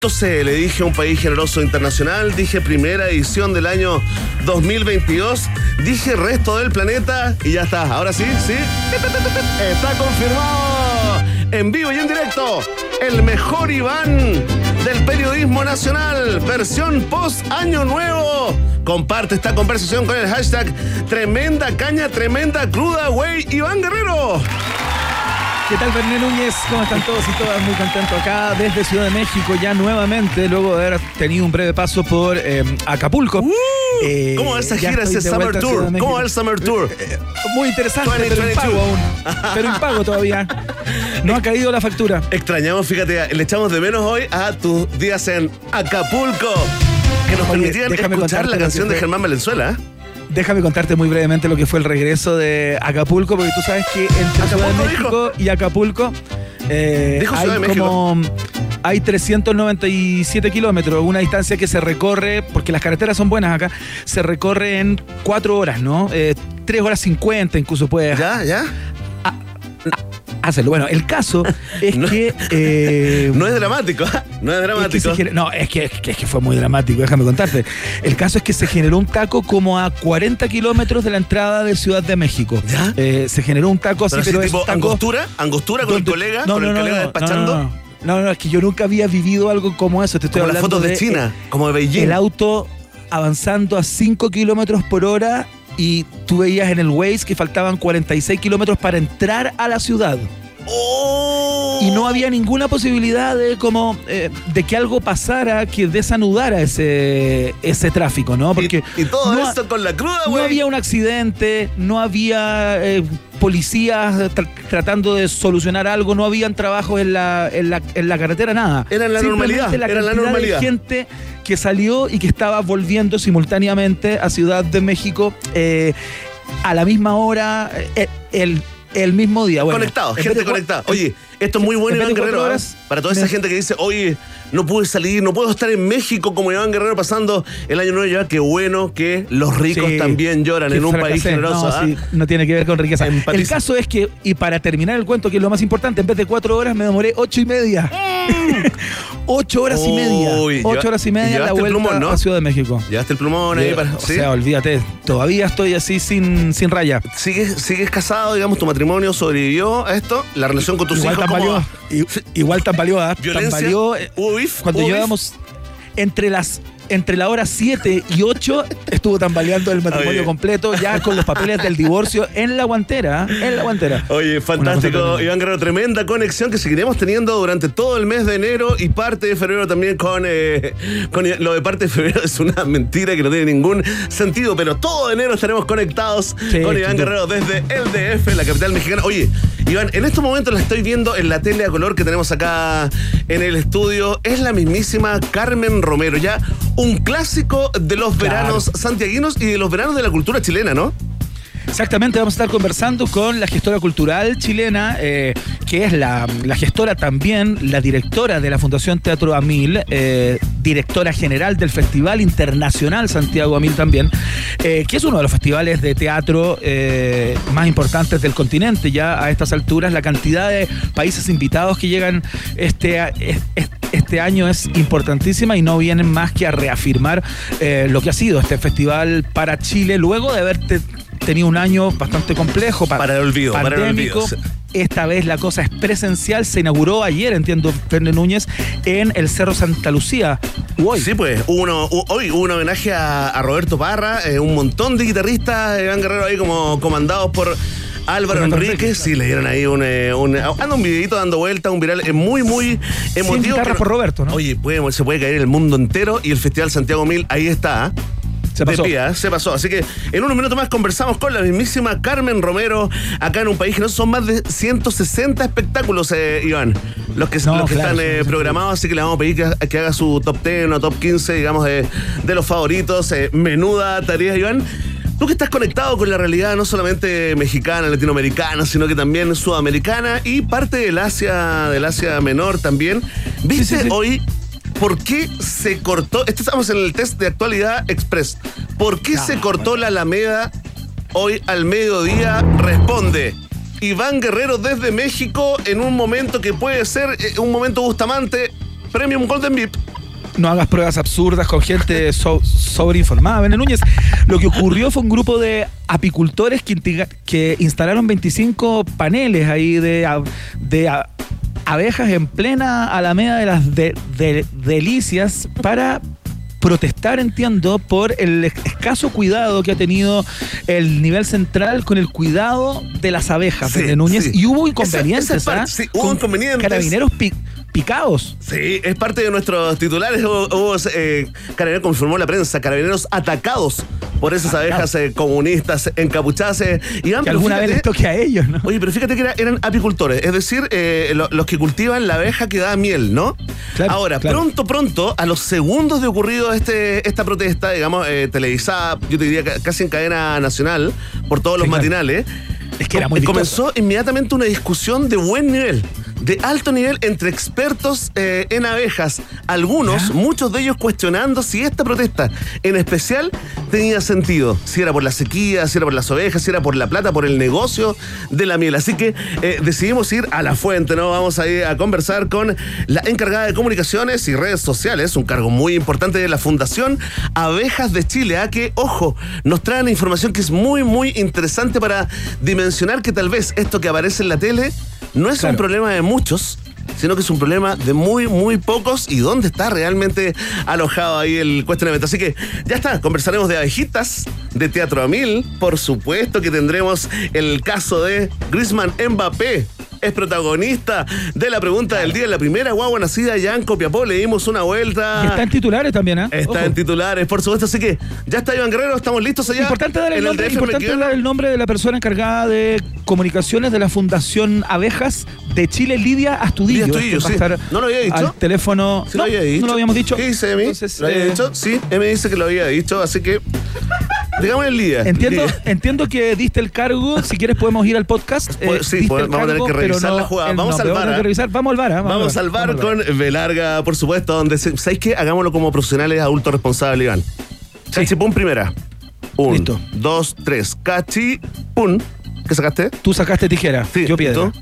Le dije un país generoso internacional, dije primera edición del año 2022, dije resto del planeta y ya está. Ahora sí, está confirmado en vivo y en directo el mejor Iván del periodismo nacional, versión post año nuevo. Comparte esta conversación con el hashtag Tremenda Caña, Tremenda Cruda, güey, Iván Guerrero. ¿Qué tal, Berné Núñez? ¿Cómo están todos y todas? Muy contento acá desde Ciudad de México ya nuevamente, luego de haber tenido un breve paso por Acapulco. ¿Cómo va esa gira, ese Summer Tour? ¿Cómo va el Summer Tour? Muy interesante, pero impago aún. Pero impago todavía. No ha caído la factura. Extrañamos, fíjate, le echamos de menos hoy a tus días en Acapulco, que nos permitían escuchar la canción de Germán Valenzuela. Déjame contarte muy brevemente lo que fue el regreso de Acapulco, porque tú sabes que entre Ciudad de México y Acapulco hay 397 kilómetros, una distancia que se recorre, porque las carreteras son buenas acá, se recorre en 4 horas, ¿no? 3 horas 50 incluso puede. ¿Ya? Hacerlo. Bueno, el caso es que... no es dramático, no es dramático. Es que fue muy dramático, déjame contarte. El caso es que se generó un taco como a 40 kilómetros de la entrada de Ciudad de México. ¿Ya? Se generó un taco así, pero tipo taco, ¿Angostura con el colega? ¿Con el colega despachando? No, es que yo nunca había vivido algo como eso. Te estoy hablando las fotos de China, como de Beijing. El auto avanzando a 5 kilómetros por hora y tú veías en el Waze que faltaban 46 kilómetros para entrar a la ciudad. ¡Oh! Y no había ninguna posibilidad de que algo pasara que desanudara ese tráfico, ¿no? Porque y todo esto con la cruda, güey. No había un accidente, no había policías tratando de solucionar algo, no habían trabajos en la carretera, nada. Era la normalidad. Era la normalidad. De gente que salió y que estaba volviendo simultáneamente a Ciudad de México a la misma hora, el mismo día. Bueno, gente conectada. Oye, esto es muy bueno, Iván Guerrero, para toda esa gente que dice, oye, no pude salir, no puedo estar en México como Iván Guerrero pasando el año nuevo. Ya, qué bueno que los ricos también lloran en un país generoso. No tiene que ver con riqueza. El caso es que, y para terminar el cuento, que es lo más importante, en vez de 4 horas me demoré 8 y media. 8 horas y media. 8 horas y media la vuelta plumón, ¿no? A Ciudad de México. ¿Llevaste el plumón ahí? O sea, olvídate, todavía estoy así sin raya. ¿Sigues casado, digamos, tu matrimonio sobrevivió a esto? ¿La relación con tus hijos cómo? Igual tambaleó, ¿Violencia? Cuando llevábamos entre la hora 7 y 8 estuvo tambaleando el matrimonio completo, ya con los papeles del divorcio en la guantera. Oye, fantástico, Iván Guerrero, tremenda conexión que seguiremos teniendo durante todo el mes de enero y parte de febrero también con lo de parte de febrero es una mentira que no tiene ningún sentido, pero todo enero estaremos conectados con Iván Guerrero desde el DF, la capital mexicana. Oye, Iván, en estos momentos la estoy viendo en la tele a color que tenemos acá en el estudio. Es la mismísima Carmen Romero, ya un clásico de los veranos santiaguinos y de los veranos de la cultura chilena, ¿no? Exactamente, vamos a estar conversando con la gestora cultural chilena, que es la gestora también, la directora de la Fundación Teatro Amil, directora general del Festival Internacional Santiago Amil también, que es uno de los festivales de teatro más importantes del continente. Ya a estas alturas la cantidad de países invitados que llegan este año es importantísima y no vienen más que a reafirmar lo que ha sido este festival para Chile, luego de haber tenido un año bastante complejo, para el olvido, pandémico. Esta vez la cosa es presencial, se inauguró ayer, entiendo, Berné Núñez, en el Cerro Santa Lucía. Sí, pues, hoy hubo un homenaje a Roberto Parra, un montón de guitarristas, Iván Guerrero ahí como comandados por Álvaro Enríquez. Sí, le dieron ahí un videito dando vuelta, un viral muy, muy emotivo. Guitarra por Roberto, ¿no? Oye, se puede caer el mundo entero y el Festival Santiago Mil ahí está, Se pasó. Así que en unos minutos más conversamos con la mismísima Carmen Romero, acá en un país que no son más de 160 espectáculos, Iván, los que están programados, así que le vamos a pedir que haga su top 10 o top 15, digamos, de los favoritos. Menuda tarea, Iván. Tú que estás conectado con la realidad no solamente mexicana, latinoamericana, sino que también sudamericana y parte del Asia Menor también. ¿Viste hoy por qué se cortó? Estamos en el test de actualidad express. ¿Por qué se cortó la Alameda hoy al mediodía? Responde Iván Guerrero desde México en un momento que puede ser un momento Bustamante, Premium Golden VIP. No hagas pruebas absurdas con gente sobreinformada, Belén Núñez. Lo que ocurrió fue un grupo de apicultores que instalaron 25 paneles ahí de abejas en plena Alameda de las Delicias para protestar, entiendo, por el escaso cuidado que ha tenido el nivel central con el cuidado de las abejas, Belén Núñez. Sí. Y hubo inconvenientes, sí, hubo inconvenientes. Carabineros picados. Sí, es parte de nuestros titulares. Hubo Carabineros, confirmó la prensa, Carabineros atacados por esas abejas comunistas encapuchadas. Que alguna vez les toque a ellos, ¿no? Oye, pero fíjate que eran apicultores, es decir, los que cultivan la abeja que da miel, ¿no? Claro, ahora, claro. Pronto, a los segundos de ocurrido esta protesta, digamos, televisada, yo te diría casi en cadena nacional, por todos los matinales, es que era muy comenzó inmediatamente una discusión de buen nivel, de alto nivel entre expertos en abejas. Algunos, muchos de ellos cuestionando si esta protesta en especial tenía sentido. Si era por la sequía, si era por las ovejas, si era por la plata, por el negocio de la miel. Así que decidimos ir a la fuente, ¿no? Vamos a ir a conversar con la encargada de comunicaciones y redes sociales, un cargo muy importante de la Fundación Abejas de Chile, que, ojo, nos traen información que es muy, muy interesante para dimensionar que tal vez esto que aparece en la tele no es un problema de muchos, sino que es un problema de muy, muy pocos, y dónde está realmente alojado ahí el cuestionamiento. Así que ya está, conversaremos de abejitas, de Teatro a Mil, por supuesto que tendremos el caso de Griezmann Mbappé. Es protagonista de la pregunta del día. La primera guagua nacida ya en Copiapó. Le dimos una vuelta. Y está en titulares también, ¿eh? Está en titulares, por supuesto. Así que ya está Iván Guerrero. Estamos listos allá. Importante dar el nombre de la persona encargada de comunicaciones de la Fundación Abejas de Chile, Lidia Astudillo. Sí. ¿No lo había dicho? Al teléfono. Sí, no, no lo habíamos dicho. ¿Qué dice Emi? Entonces, ¿lo había dicho? Sí, Emi dice que lo había dicho, así que digamos el Lidia. Entiendo que diste el cargo. Si quieres podemos ir al podcast. Sí, vamos a tener que revisar la jugada. Vamos al VAR. Vamos al VAR con Belarga, por supuesto, donde ¿sabéis qué? Hagámoslo como profesionales adultos responsables, Iván. Cachipún primera. 1, 2, 3. Cachipún. ¿Qué sacaste? Tú sacaste tijera. Sí. Yo piedra.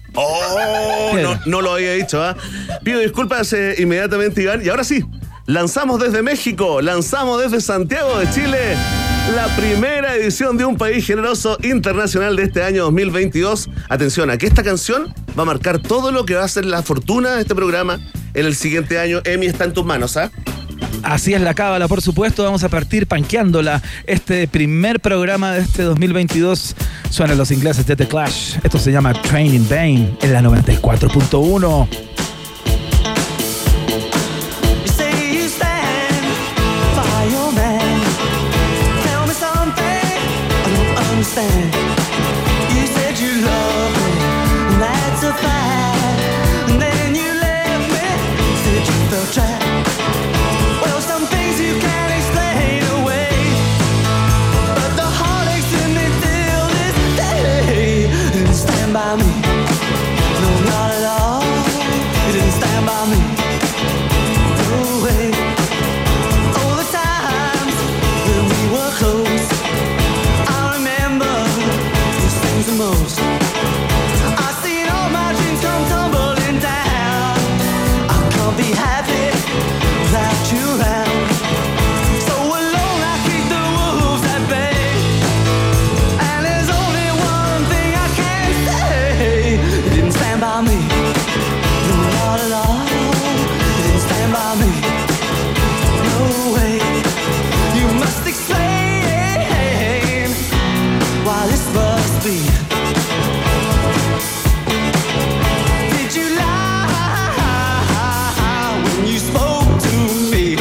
Piedra. No lo había dicho, Pido disculpas inmediatamente, Iván. Y ahora sí, lanzamos desde México, lanzamos desde Santiago de Chile la primera edición de Un País Generoso Internacional de este año 2022. Atención, a que esta canción va a marcar todo lo que va a ser la fortuna de este programa en el siguiente año. Emi, está en tus manos, Así es la cábala, por supuesto. Vamos a partir panqueándola. Este primer programa de este 2022 suenan los ingleses de The Clash. Esto se llama Training Vain en la 94.1. You said you love me, and that's a fact. And then you left me, said you felt trapped. Well, some things you can't explain away, but the heartaches in me till this day. You didn't stand by me, no, not at all. You didn't stand by me, no way. All the times when we were close, the most. I've seen all my dreams come tumbling down. I can't be happy without you around. So alone I keep the wolves at bay. And there's only one thing I can say. You didn't stand by me, no, not at all. You didn't stand by me, no way. You must explain why this must be. Did you lie when you spoke to me?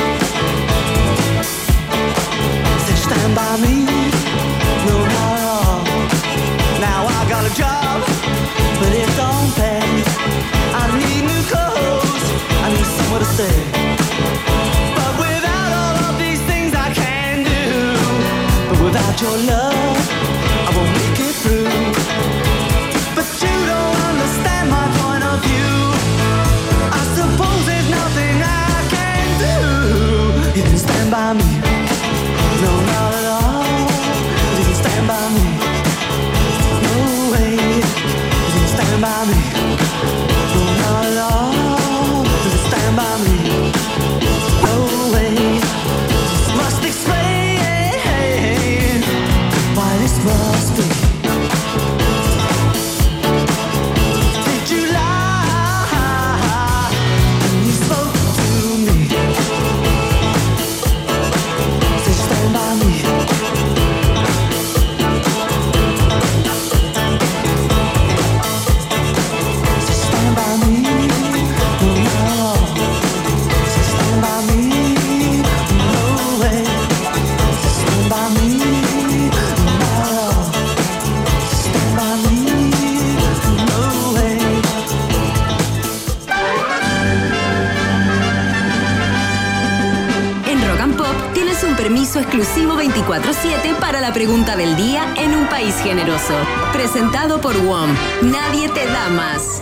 Said stand by me, no, not at all. Now I got a job, but it don't pay. I need new clothes, I need somewhere to stay. But without all of these things I can do, but without your love I won't make it through. But you don't understand my point of view. I suppose there's nothing I can do. You didn't stand by me, no, not at all. You didn't stand by me, no way. You didn't stand by me, no, not at all. You didn't stand by me, no way. permiso exclusivo 24/7 para la pregunta del día en un país generoso. Presentado por WOM. Nadie te da más.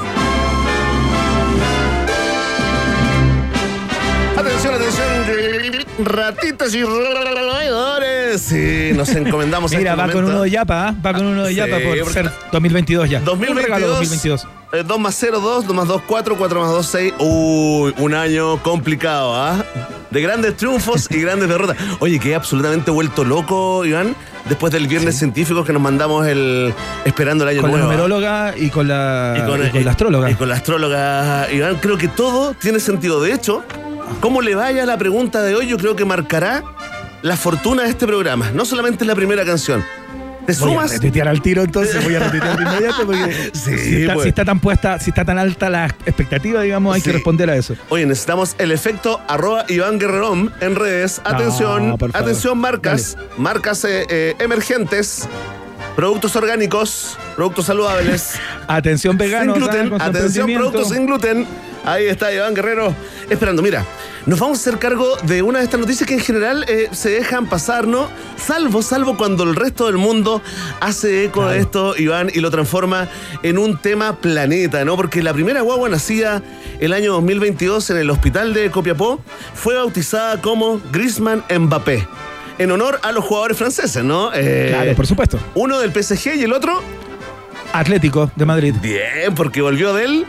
Atención, ratitas y roedores. Sí, nos encomendamos. Mira, va con uno de Yapa, va con uno de Yapa por ser 2022 ya. 2022. 2 más 0, 2, 2 más 2, 4, 4 más 2, 6. Uy, un año complicado, ¿ah? De grandes triunfos y grandes derrotas. Oye, quedé absolutamente vuelto loco, Iván, después del viernes científico que nos mandamos esperando el año nuevo. Con la numeróloga y con la astróloga. Y con la astróloga, Iván, creo que todo tiene sentido. De hecho, cómo le vaya la pregunta de hoy, yo creo que marcará la fortuna de este programa. No solamente la primera canción. ¿Te sumas? Voy a retuitear al tiro, entonces voy a retuitear de inmediato porque si está tan puesta, si está tan alta la expectativa, digamos, hay que responder a eso. Oye, necesitamos el efecto @Iván Guerrerón en redes. Atención, atención marcas, dale. Marcas emergentes, productos orgánicos, productos saludables. Atención veganos, sin gluten, atención productos sin gluten. Ahí está Iván Guerrero esperando. Mira, nos vamos a hacer cargo de una de estas noticias que en general se dejan pasar, ¿no? Salvo cuando el resto del mundo hace eco de esto, Iván, y lo transforma en un tema planeta, ¿no? Porque la primera guagua nacida el año 2022 en el hospital de Copiapó fue bautizada como Griezmann Mbappé, en honor a los jugadores franceses, ¿no? Claro, por supuesto. Uno del PSG y el otro... Atlético de Madrid. Bien, porque volvió del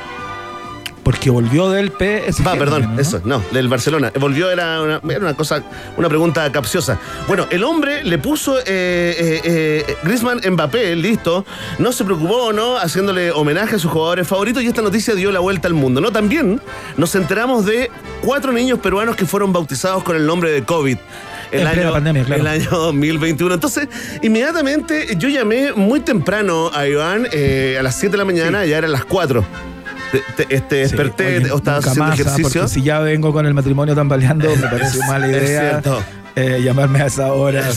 PSG. Perdón, ¿no? Eso, no, del Barcelona. Volvió, era una pregunta capciosa. Bueno, el hombre le puso Griezmann Mbappé, listo, no se preocupó, ¿no? Haciéndole homenaje a sus jugadores favoritos, y esta noticia dio la vuelta al mundo, ¿no? También nos enteramos de 4 niños peruanos que fueron bautizados con el nombre de COVID. El año 2021. Entonces, inmediatamente yo llamé muy temprano a Iván, a las 7 de la mañana, ya eran las 4. Desperté, o estaba haciendo ejercicio. Porque si ya vengo con el matrimonio tambaleando, me parece mala idea. Es cierto. Llamarme a esa hora.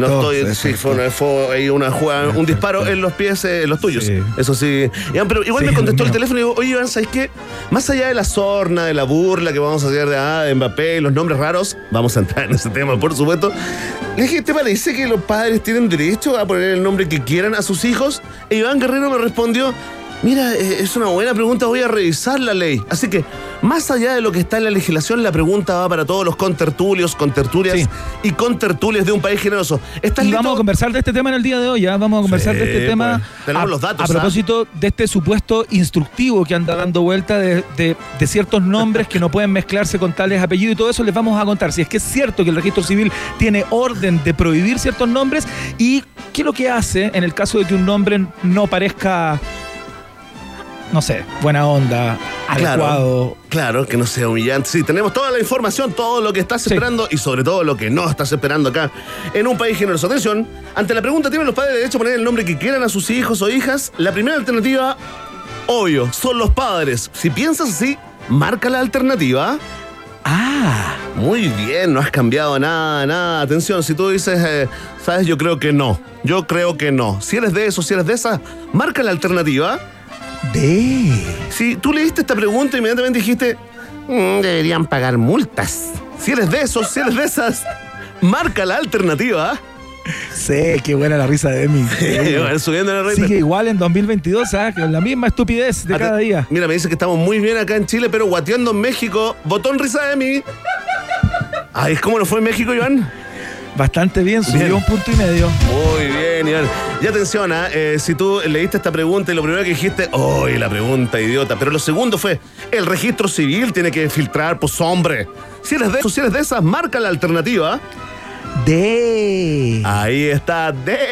Fue ahí una jugada, un disparo en los pies, los tuyos. Sí. Eso sí. Pero igual me contestó el teléfono y digo, oye, Iván, ¿sabes qué? Más allá de la sorna, de la burla que vamos a hacer de Mbappé y los nombres raros, vamos a entrar en ese tema, por supuesto. Le dije, ¿te parece que los padres tienen derecho a poner el nombre que quieran a sus hijos? E Iván Guerrero me respondió, mira, es una buena pregunta, voy a revisar la ley. Así que, más allá de lo que está en la legislación, la pregunta va para todos los contertulios, contertulias y contertulias de un país generoso. ¿Estás listo? Vamos a conversar de este tema en el día de hoy, ¿eh? Vamos a conversar de este tema. Tenemos los datos. A propósito de este supuesto instructivo que anda dando vuelta de ciertos nombres que no pueden mezclarse con tales apellidos y todo eso, les vamos a contar si es que es cierto que el registro civil tiene orden de prohibir ciertos nombres y qué es lo que hace en el caso de que un nombre no parezca, no sé, buena onda, adecuado. Claro, que no sea humillante. Sí, tenemos toda la información, todo lo que estás esperando y sobre todo lo que no estás esperando acá en un país generoso. Atención, ante la pregunta, ¿tienen los padres derecho a poner el nombre que quieran a sus hijos o hijas? La primera alternativa, obvio, son los padres. Si piensas así, marca la alternativa. Muy bien, no has cambiado nada. Atención, si tú dices, ¿sabes? Yo creo que no. Si eres de eso, si eres de esa, marca la alternativa. Si tú leíste esta pregunta y inmediatamente dijiste, deberían pagar multas. Si eres de esos, si eres de esas, marca la alternativa. Sí, qué buena la risa de Emi. Subiendo la risa. Sigue igual en 2022, ¿sabes? Con la misma estupidez de cada día. Mira, me dice que estamos muy bien acá en Chile, pero guateando en México. Botón risa de Emi. Ay, ¿cómo nos fue en México, Iván? Bastante bien, subió 1,5 puntos. Muy bien, Iván. Y atención, si tú leíste esta pregunta y lo primero que dijiste, la pregunta idiota, pero lo segundo fue, el registro civil tiene que filtrar, pues hombre. Si eres de eso, si eres de esas, marca la alternativa. Ahí está,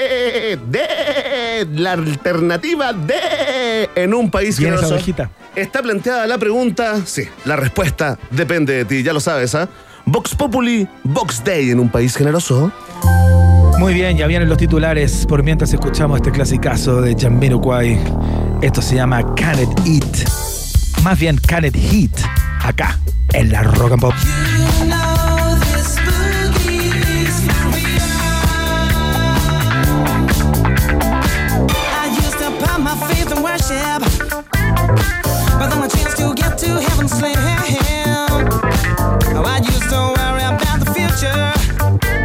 la alternativa en un país generoso. Está planteada la pregunta, sí, la respuesta depende de ti, ya lo sabes, Vox Populi, Vox Day en un país generoso. Muy bien, ya vienen los titulares por mientras escuchamos este clasicazo de Jamiroquai. Esto se llama Can It Eat. Más bien Can It Heat. Acá, en la Rock and Pop. But then a chance to get to heaven, slay him. I used to worry about the future.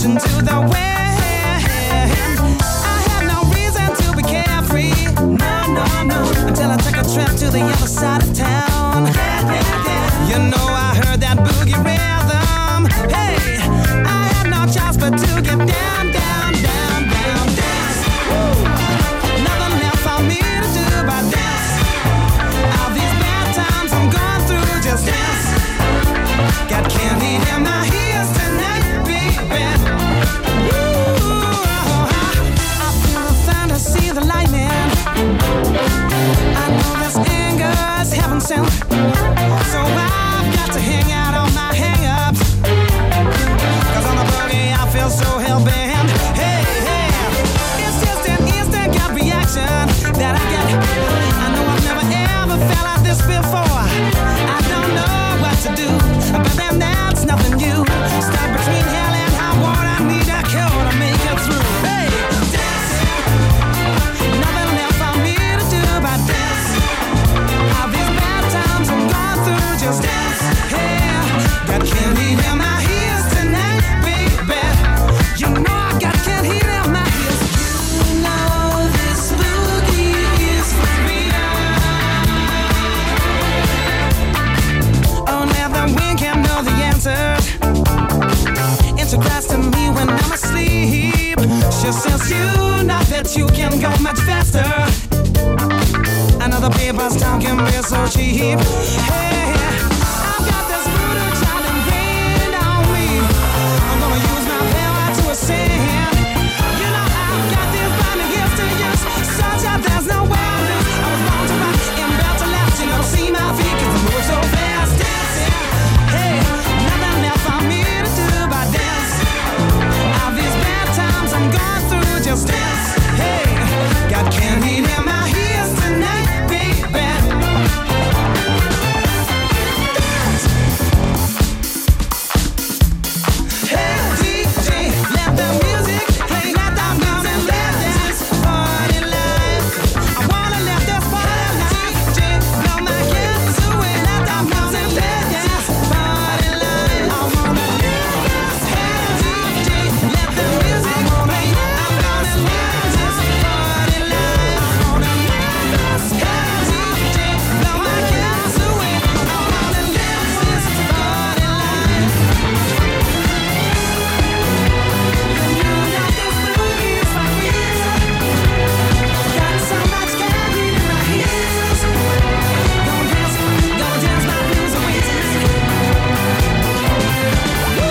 listen to the wind. I had no reason to be carefree. No, until I took a trip to the other side of town. You know I heard that boogie rhythm. Hey, I had no choice but to get down, down, down, down, dance. Woo. Nothing left for me to do but dance. All these bad times I'm going through, just dance. Got candy in my ears tonight, baby. Woo. I feel the thunder, see the lightning. I know this anger is heaven sent. So I've got to hang out on my hang-ups. 'Cause on the boogie I feel so hell-bent. Hey, it's just an instant gut reaction that I get. I know I've never ever felt like this before. I don't know what to do, but then that's nothing new. Stuck between hell and high water, I need a cure to make it through. Hey, dancing, nothing left for me to do but dance. All these bad times I'm going through, just dance. Hey, got candy in my ears tonight, baby. You know I got candy in my ears. You know this boogie is for real. Only the wind can know the answers. Answer cries to me when I'm asleep. She says you know that you can go much faster. Another paper's tongue can be so cheap. Hey, I've got this voodoo child ingrained on me. I'm gonna use my power to ascend. You know I've got these blinding gifts to use, such that there's no way to lose. I was born to rock and built to last. You never see my feet 'cause I move so fast. Dancing, hey, nothing left for me to do but dance. All these bad times I'm going through, just dance. Hey, got candy in my ears tonight, baby. Dance. Hey, DJ, let the music play, let the music let dance. Party life, I wanna let this party life. DJ, blow my kids away, let the music let dance. Party life, I wanna live this. Hey, DJ, let the music play, I'm gonna live this. Party life, I wanna live this. Hey, DJ, blow my kids away, I wanna live this. Party life. You know this boogie is for real. Got so much candy in my ears. Gonna dance my blues away tonight. Woo!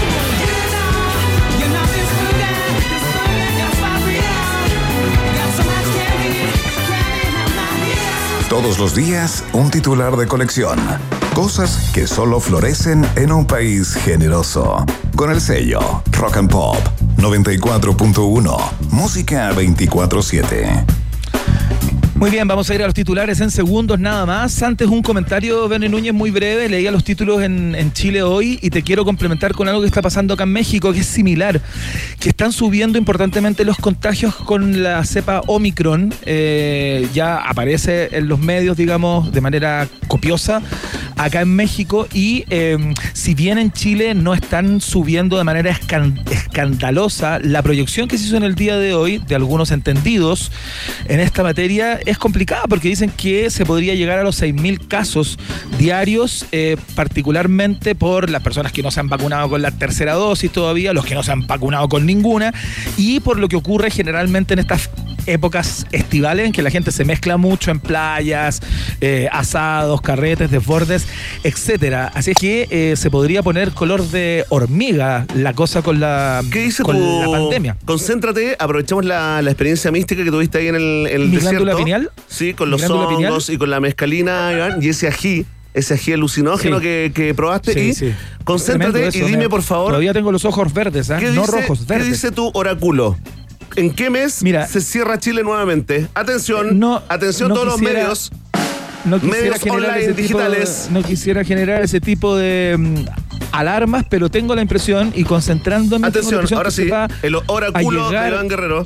You know this boogie is for real. Got so much candy in my ears. Todos los días, un titular de colección. Cosas que solo florecen en un país generoso. Con el sello Rock and Pop 94.1. Música 24/7. Muy bien, vamos a ir a los titulares en segundos nada más. Antes un comentario, Benny Núñez, muy breve. Leía los títulos en Chile hoy y te quiero complementar con algo que está pasando acá en México, que es similar, que están subiendo importantemente los contagios con la cepa Omicron. Ya aparece en los medios, digamos, de manera copiosa acá en México y si bien en Chile no están subiendo de manera escandalosa, la proyección que se hizo en el día de hoy de algunos entendidos en esta materia es complicada porque dicen que se podría llegar a los 6.000 casos diarios, particularmente por las personas que no se han vacunado con la tercera dosis todavía, los que no se han vacunado con ninguna, y por lo que ocurre generalmente en estas épocas estivales en que la gente se mezcla mucho en playas, asados, carretes, desbordes, etcétera. Así es que se podría poner color de hormiga la cosa con la, ¿qué dice con la pandemia. Concéntrate, aprovechemos la experiencia mística que tuviste ahí en el ¿Mi desierto. glándula pineal? Sí, con los hongos y con la mezcalina, Iván, y ese ají alucinógeno que probaste. Sí. Concéntrate eso, y dime, por favor. Todavía tengo los ojos verdes, ¿eh? No rojos, verdes. ¿Qué dice tu oráculo? ¿En qué mes se cierra Chile nuevamente? Atención, atención todos los medios. No quisiera medios generar online, digitales. No quisiera generar ese tipo de alarmas, pero tengo la impresión y concentrándome. Atención, ahora sí, el oráculo de Iván Guerrero.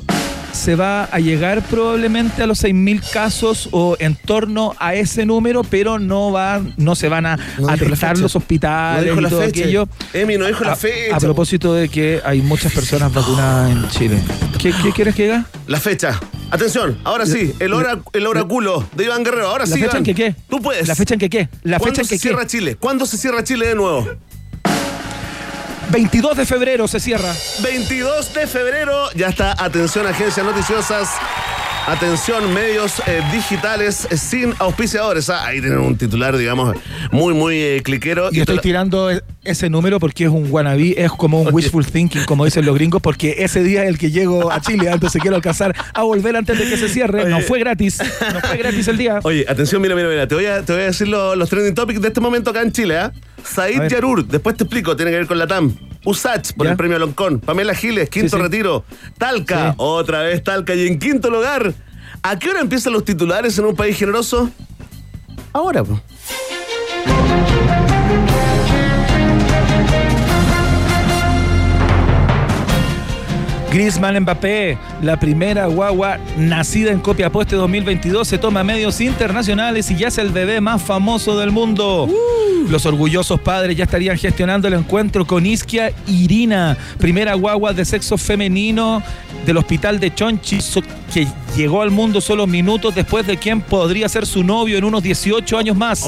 se va a llegar probablemente a los 6.000 casos o en torno a ese número, pero no se van a atestar los hospitales y todo aquello. Emi no dijo la fecha. A propósito de que hay muchas personas vacunadas en Chile. ¿Qué quieres que diga? La fecha. Atención, ahora sí, el oráculo de Iván Guerrero. Ahora sí, ¿La fecha Iván, en que qué? Tú puedes. ¿La fecha en que qué? ¿Cuándo se cierra Chile? ¿Cuándo se cierra Chile de nuevo? 22 de febrero se cierra. 22 de febrero. Ya está. Atención, agencias noticiosas. Atención, medios digitales sin auspiciadores. Ahí tienen un titular, digamos, muy cliquero. Y estoy tirando ese número porque es un wannabe, es como un wishful thinking, como dicen los gringos, porque ese día es el que llego a Chile, entonces quiero alcanzar a volver antes de que se cierre. Oye. No fue gratis el día. Oye, atención, mira. Te voy a decir los trending topics de este momento acá en Chile, ¿ah? Said Yarur, después te explico, tiene que ver con la TAM. Usach por el premio Loncón. Pamela Giles, quinto retiro. Talca, otra vez Talca. Y en quinto lugar, ¿a qué hora empiezan los titulares en un país generoso? Ahora, pues. Griezmann Mbappé, la primera guagua nacida en Copiapó este 2022, se toma medios internacionales y ya es el bebé más famoso del mundo. Los orgullosos padres ya estarían gestionando el encuentro con Isquia Irina, primera guagua de sexo femenino del hospital de Chonchi, que llegó al mundo solo minutos después de quien podría ser su novio en unos 18 años más.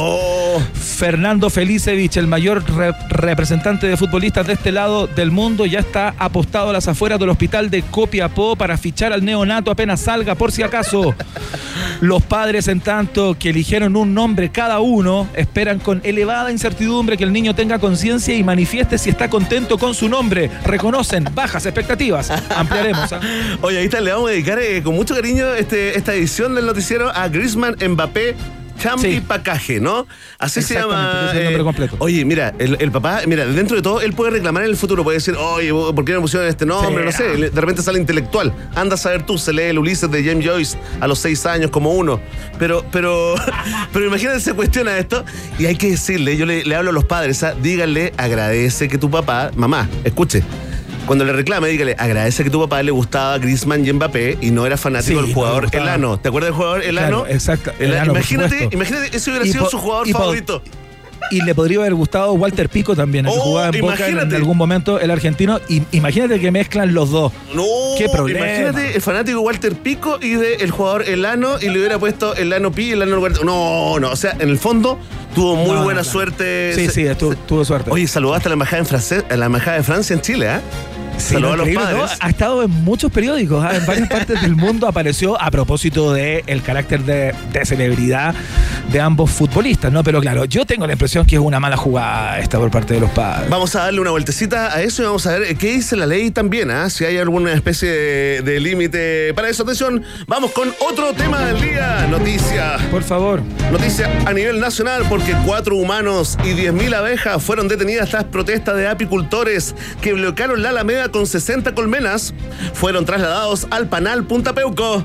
Fernando Felicevich, el mayor representante de futbolistas de este lado del mundo, ya está apostado a las afueras del hospital de Copiapó para fichar al neonato apenas salga, por si acaso. Los padres, en tanto, que eligieron un nombre cada uno, esperan con elevada incertidumbre que el niño tenga conciencia y manifieste si está contento con su nombre. Reconocen bajas expectativas. Ampliaremos. Oye, ahí está, le vamos a dedicar con mucho cariño esta edición del noticiero a Griezmann Mbappé Champi Pacaje, ¿no? Así se llama. Es el nombre completo. Oye, mira, el papá, mira, dentro de todo, él puede reclamar en el futuro, puede decir, oye, ¿por qué me pusieron este nombre? No sé, de repente sale intelectual. Anda a saber tú, se lee el Ulises de James Joyce a los 6 años como uno. Pero imagínate, se cuestiona esto y hay que decirle, yo le hablo a los padres, díganle, agradece que tu papá, mamá, escuche. Cuando le reclame, dígale, agradece que tu papá le gustaba Griezmann y Mbappé y no era fanático del jugador Elano. ¿Te acuerdas del jugador Elano? Claro, exacto. Elano, imagínate, ese hubiera sido su jugador favorito. Y le podría haber gustado Walter Pico también, el que jugaba en Boca en algún momento, el argentino. Y imagínate que mezclan los dos. No, qué problema. Imagínate el fanático Walter Pico y el jugador Elano y le hubiera puesto Elano Pi y Elano Walter. No, o sea, en el fondo tuvo muy buena suerte. Sí, tuvo suerte. Oye, saludaste a la embajada de Francia en Chile, ¿ah? Sí, saludos a los padres. ¿No? Ha estado en muchos periódicos, en varias partes del mundo apareció a propósito del carácter de celebridad de ambos futbolistas, ¿no? Pero claro, yo tengo la impresión que es una mala jugada esta por parte de los padres. Vamos a darle una vueltecita a eso y vamos a ver qué dice la ley también, si hay alguna especie de límite para eso. Atención, vamos con otro tema del día. Noticia. Por favor. Noticia a nivel nacional porque 4 humanos y 10.000 abejas fueron detenidas tras protestas de apicultores que bloquearon la Alameda con 60 colmenas. Fueron trasladados al Panal Punta Peuco.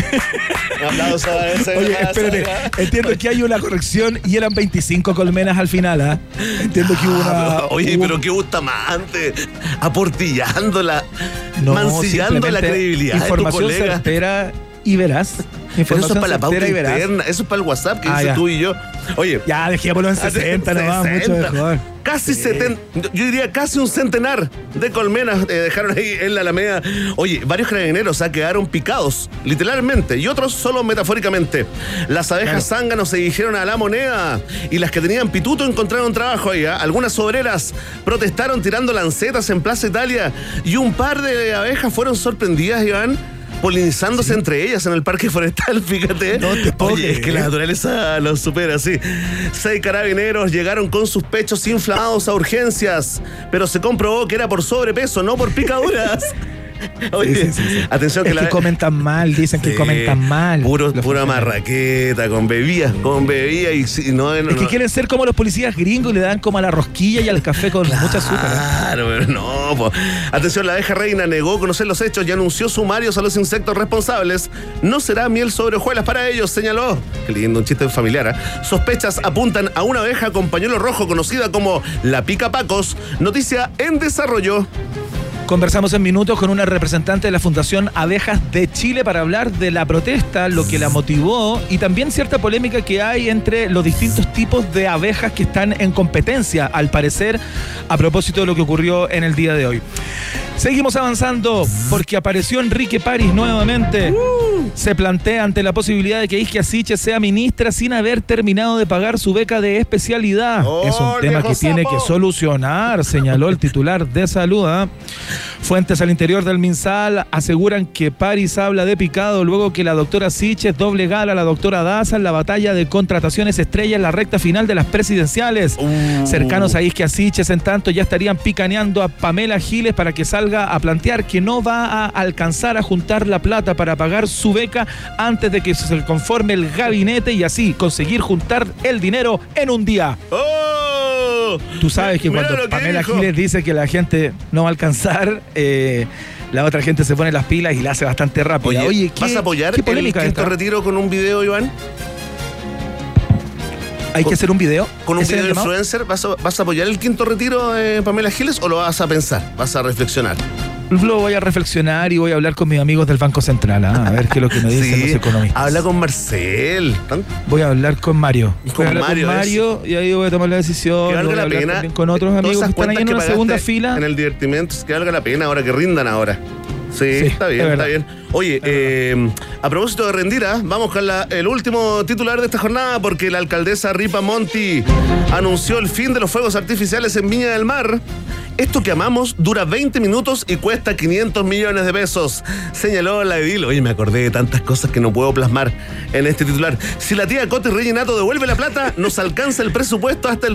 Un aplauso a ese. Oye, espérate, entiendo que hay una corrección y eran 25 colmenas al final, Entiendo que hubo una... Oye, pero qué gusta más antes, aportillándola, mancillando la credibilidad información de tu colega. Certera y veraz. Pero eso es para la pauta interna, eso es para el WhatsApp que dice tú y yo. Oye, ya dejémoslo en 60 nomás, mucho mejor. Casi 70, yo diría casi un centenar de colmenas dejaron ahí en la Alameda. Oye, varios carabineros quedaron picados, literalmente, y otros solo metafóricamente. Las abejas zánganos se dirigieron a La Moneda y las que tenían pituto encontraron trabajo ahí. Algunas obreras protestaron tirando lancetas en Plaza Italia y un par de abejas fueron sorprendidas, Iván, polinizándose entre ellas en el parque forestal, fíjate. No te puedo creer. Es que la naturaleza los supera, sí. 6 carabineros llegaron con sus pechos inflamados a urgencias, pero se comprobó que era por sobrepeso, no por picaduras. Oye, sí. Atención es que comentan mal, dicen que comentan mal. Pura marraqueta, con bebida y no. Es que quieren ser como los policías gringos y le dan como a la rosquilla y al café con mucha azúcar. Claro, pero no. Atención, la abeja reina negó conocer los hechos y anunció sumarios a los insectos responsables. No será miel sobre hojuelas para ellos, señaló. Qué lindo, un chiste familiar. Sospechas apuntan a una abeja con pañuelo rojo conocida como la pica pacos. Noticia en desarrollo. Conversamos en minutos con una representante de la Fundación Abejas de Chile para hablar de la protesta, lo que la motivó y también cierta polémica que hay entre los distintos tipos de abejas que están en competencia, al parecer, a propósito de lo que ocurrió en el día de hoy. Seguimos avanzando porque apareció Enrique París nuevamente. Se plantea ante la posibilidad de que Isquia Siches sea ministra sin haber terminado de pagar su beca de especialidad. Es un tema que tiene que solucionar, señaló el titular de Salud. Fuentes al interior del MinSal aseguran que París habla de picado luego que la doctora Siches doblegara a la doctora Daza en la batalla de contrataciones estrella en la recta final de las presidenciales. Cercanos a Isquia Siches, en tanto, ya estarían picaneando a Pamela Giles para que salga a plantear que no va a alcanzar a juntar la plata para pagar su beca antes de que se conforme el gabinete y así conseguir juntar el dinero en un día. Tú sabes que cuando Pamela Giles dice que la gente no va a alcanzar, la otra gente se pone las pilas y la hace bastante rápido. Oye, ¿vas a apoyar el quinto retiro con un video, Iván? ¿Hay que hacer un video? ¿Con un video de influencer? ¿Vas a apoyar el quinto retiro de Pamela Giles o lo vas a pensar? ¿Vas a reflexionar? Lo voy a reflexionar y voy a hablar con mis amigos del Banco Central, a ver qué es lo que me dicen los economistas. Habla con Marcel. Voy a hablar con Mario. Con Mario y ahí voy a tomar la decisión. Que valga la pena. También con otros amigos que están ahí en una segunda fila. En el divertimento, que valga la pena ahora, que rindan ahora. Sí, está bien, está bien. Oye, a propósito de rendir, vamos con el último titular de esta jornada, porque la alcaldesa Ripa Monti anunció el fin de los fuegos artificiales en Viña del Mar. Esto que amamos dura 20 minutos y cuesta 500 millones de pesos, señaló la edil. Oye, me acordé de tantas cosas que no puedo plasmar en este titular. Si la tía Coti Reginato devuelve la plata, nos alcanza el presupuesto hasta el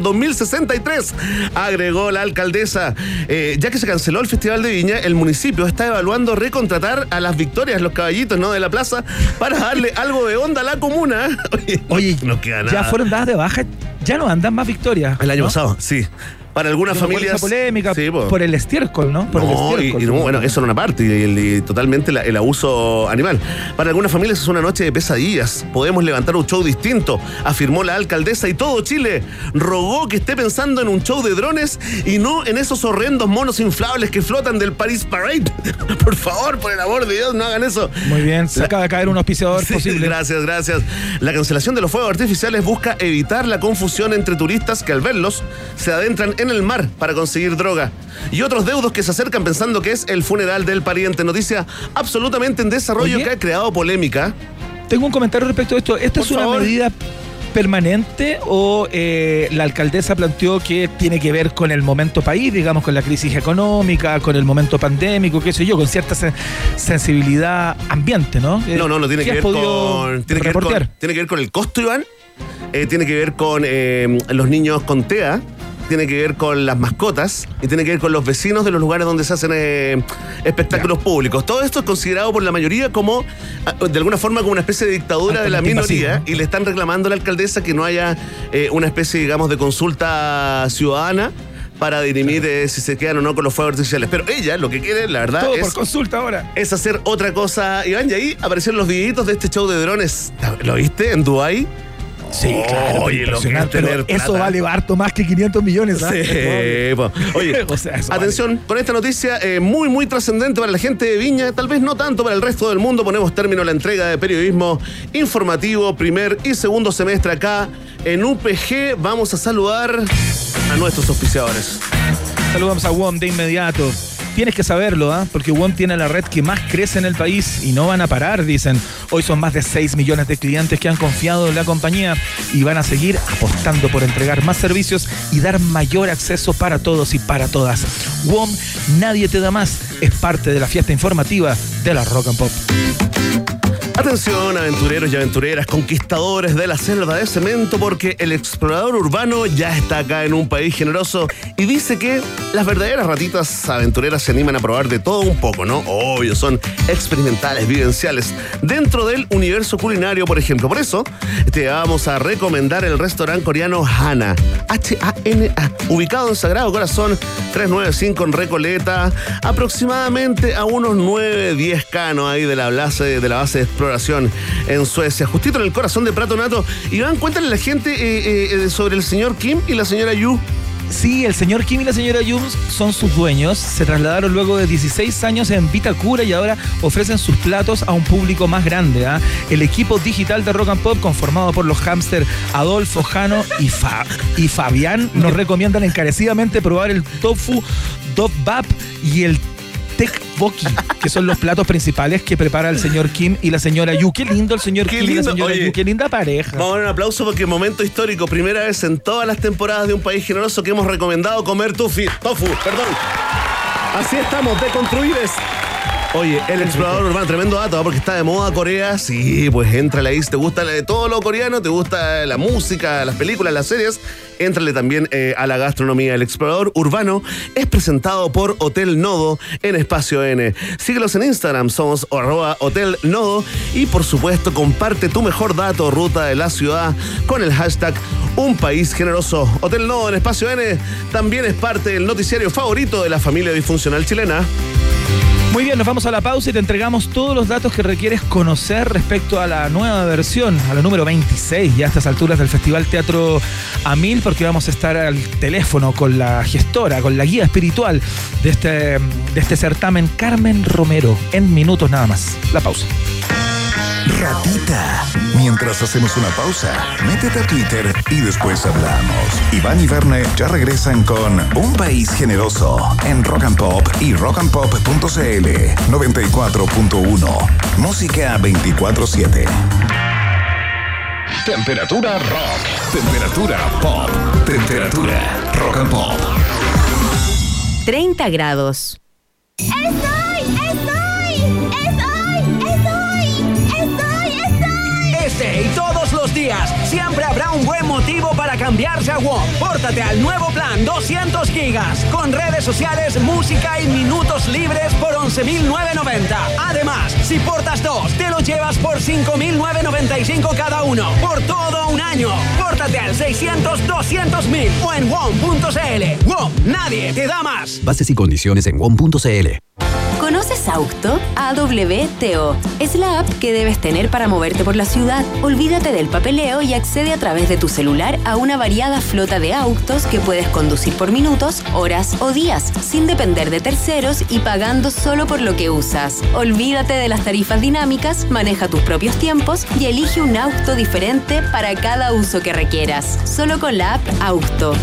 2063, agregó la alcaldesa. Ya que se canceló el Festival de Viña, el municipio está evaluando recontratar a las Victorias, los caballitos, ¿no?, de la plaza, para darle algo de onda a la comuna. Oye, no queda nada. Ya fueron dadas de baja, ya no andan más Victorias. El año pasado, sí. Para algunas familias. Por esa polémica, sí, por el estiércol, ¿no? Por el estiércol. Bueno, eso era una parte, y totalmente el abuso animal. Para algunas familias es una noche de pesadillas. Podemos levantar un show distinto, afirmó la alcaldesa, y todo Chile rogó que esté pensando en un show de drones y no en esos horrendos monos inflables que flotan del Paris Parade. Por favor, por el amor de Dios, no hagan eso. Muy bien, se acaba de caer un auspiciador posible. Gracias. La cancelación de los fuegos artificiales busca evitar la confusión entre turistas que al verlos se adentran en el mar para conseguir droga y otros deudos que se acercan pensando que es el funeral del pariente. Noticia absolutamente en desarrollo. Oye, que ha creado polémica. Tengo un comentario respecto a esto. ¿Esta es una medida permanente o la alcaldesa planteó que tiene que ver con el momento país, digamos, con la crisis económica, con el momento pandémico, qué sé yo, con cierta sensibilidad ambiente, ¿no? No tiene que ver con... Tiene que ver con el costo, Iván. Tiene que ver con los niños con TEA. Tiene que ver con las mascotas y tiene que ver con los vecinos de los lugares donde se hacen espectáculos públicos. Todo esto es considerado por la mayoría como, de alguna forma, como una especie de dictadura de la minoría, ¿no? Y le están reclamando a la alcaldesa que no haya una especie, digamos, de consulta ciudadana para dirimir si se quedan o no con los fuegos artificiales. Pero ella lo que quiere, la verdad, todo por consulta ahora, es hacer otra cosa. Iván, y ahí aparecieron los videitos de este show de drones. ¿Lo viste en Dubái? Sí, claro. Oye, pero eso vale harto más que 500 millones. Sí, oye, o sea, atención, con esta noticia muy, muy trascendente para la gente de Viña, tal vez no tanto para el resto del mundo. Ponemos término a la entrega de periodismo informativo, primer y segundo semestre acá en UPG. Vamos a saludar a nuestros auspiciadores. Saludamos a WOM de inmediato. Tienes que saberlo, porque WOM tiene la red que más crece en el país y no van a parar, dicen. Hoy son más de 6 millones de clientes que han confiado en la compañía y van a seguir apostando por entregar más servicios y dar mayor acceso para todos y para todas. WOM, nadie te da más. Es parte de la fiesta informativa de la Rock and Pop. Atención, aventureros y aventureras, conquistadores de la selva de cemento, porque el explorador urbano ya está acá en un país generoso y dice que las verdaderas ratitas aventureras se animan a probar de todo un poco, ¿no? Obvio, son experimentales, vivenciales, dentro del universo culinario, por ejemplo. Por eso, te vamos a recomendar el restaurante coreano Hana, H-A-N-A, ubicado en Sagrado Corazón 395 en Recoleta, aproximadamente a unos 9-10 canos ahí de la base de exploración en Suecia, justito en el corazón de Prato Nato. Iván, cuéntale a la gente sobre el señor Kim y la señora Yu. Sí, el señor Kim y la señora Jung son sus dueños. Se trasladaron luego de 16 años en Vitacura y ahora ofrecen sus platos a un público más grande. El equipo digital de Rock and Pop, conformado por los hámster Adolfo, Jano y Fabián, nos recomiendan encarecidamente probar el tofu Dop-Bap y el Tekboki, que son los platos principales que prepara el señor Kim y la señora Yu. Qué lindo el señor Kim y la señora Yu, qué linda pareja. Vamos a dar un aplauso porque momento histórico, primera vez en todas las temporadas de Un País Generoso que hemos recomendado comer tofu, perdón. Así estamos, deconstruides. Oye, el explorador urbano, tremendo dato, porque está de moda Corea. Sí, pues éntrale ahí, si te gusta todo lo coreano, te gusta la música, las películas, las series, éntrale también a la gastronomía. El explorador urbano es presentado por Hotel Nodo en Espacio N. Síguelos en Instagram, somos @Hotel Nodo, y por supuesto comparte tu mejor dato ruta de la ciudad con el hashtag Un País Generoso. Hotel Nodo en Espacio N también es parte del noticiario favorito de la familia disfuncional chilena. Muy bien, nos vamos a la pausa y te entregamos todos los datos que requieres conocer respecto a la nueva versión, a la número 26, ya a estas alturas del Festival Teatro a Mil, porque vamos a estar al teléfono con la gestora, con la guía espiritual de este certamen, Carmen Romero, en minutos nada más. La pausa. Ratita. Mientras hacemos una pausa, métete a Twitter y después hablamos. Iván y Verne ya regresan con Un País Generoso en Rock and Pop y rockandpop.cl 94.1. Música 24/7. Temperatura rock. Temperatura pop. Temperatura rock and pop. 30 grados. Este y todos los días siempre habrá un buen motivo para cambiarse a WOM. Pórtate al nuevo plan 200 gigas con redes sociales, música y minutos libres por 11.990. Además, si portas 2, te lo llevas por 5.995 cada uno por todo un año. Pórtate al 600-200.000 o en WOM.cl. WOM, nadie te da más. Bases y condiciones en WOM.cl. ¿Conoces Auto? AWTO. Es la app que debes tener para moverte por la ciudad. Olvídate del papeleo y accede a través de tu celular a una variada flota de autos que puedes conducir por minutos, horas o días, sin depender de terceros y pagando solo por lo que usas. Olvídate de las tarifas dinámicas, maneja tus propios tiempos y elige un auto diferente para cada uso que requieras. Solo con la app Auto.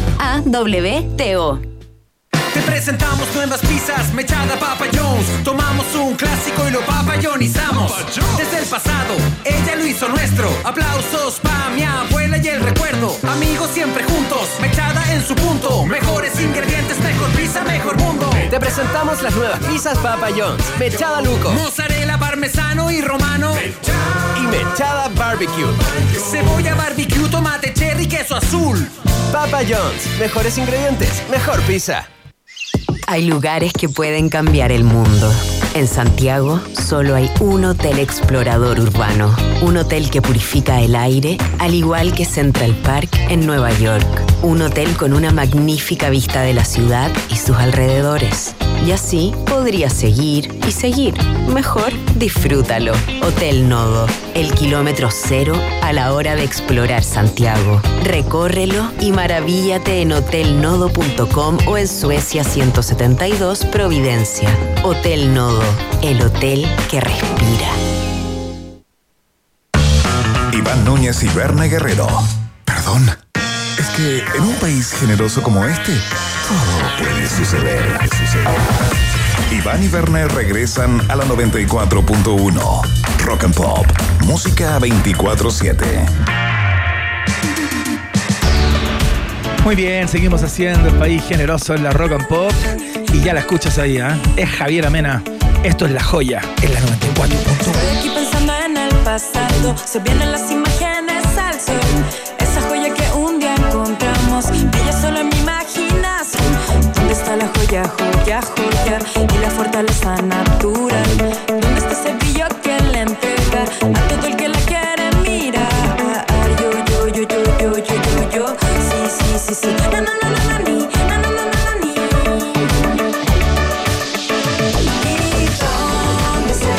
AWTO. Te presentamos nuevas pizzas, mechada Papa John's. Tomamos un clásico y lo papayonizamos. Desde el pasado, ella lo hizo nuestro. Aplausos pa' mi abuela y el recuerdo. Amigos siempre juntos, mechada en su punto. Mejores ingredientes, mejor pizza, mejor mundo. Te presentamos las nuevas pizzas Papa John's. Mechada Luco, mozzarella parmesano y romano. Y mechada barbecue. Cebolla barbecue, tomate cherry, queso azul. Papa John's, mejores ingredientes, mejor pizza. Hay lugares que pueden cambiar el mundo. En Santiago solo hay un hotel explorador urbano. Un hotel que purifica el aire, al igual que Central Park en Nueva York. Un hotel con una magnífica vista de la ciudad y sus alrededores. Y así podrías seguir y seguir. Mejor disfrútalo. Hotel Nodo, el kilómetro cero a la hora de explorar Santiago. Recórrelo y maravíllate en hotelnodo.com o en Suecia 172 Providencia. Hotel Nodo, el hotel que respira. Iván Núñez y Verne Guerrero. Perdón. Es que en un país generoso como este, todo puede suceder. Iván y Verne regresan a la 94.1. Rock and Pop. Música 24/7. Muy bien, seguimos haciendo El País Generoso en la Rock and Pop. Y ya la escuchas ahí, ¿eh? Es Javier Amena. Esto es La Joya, en la 94.1. Estoy aquí pensando en el pasado. Se vienen las imágenes al sol. Esa joya que un día encontramos, brilla solo en mi imaginación. ¿Dónde está la joya, joya, joya? Y la fortaleza natural. ¿Dónde está ese brillo que le entrega a todo el que la quiere mirar? Yo. Sí. Na, na, na, na, ni. Na, na, na, na, ni. ¿Y dónde se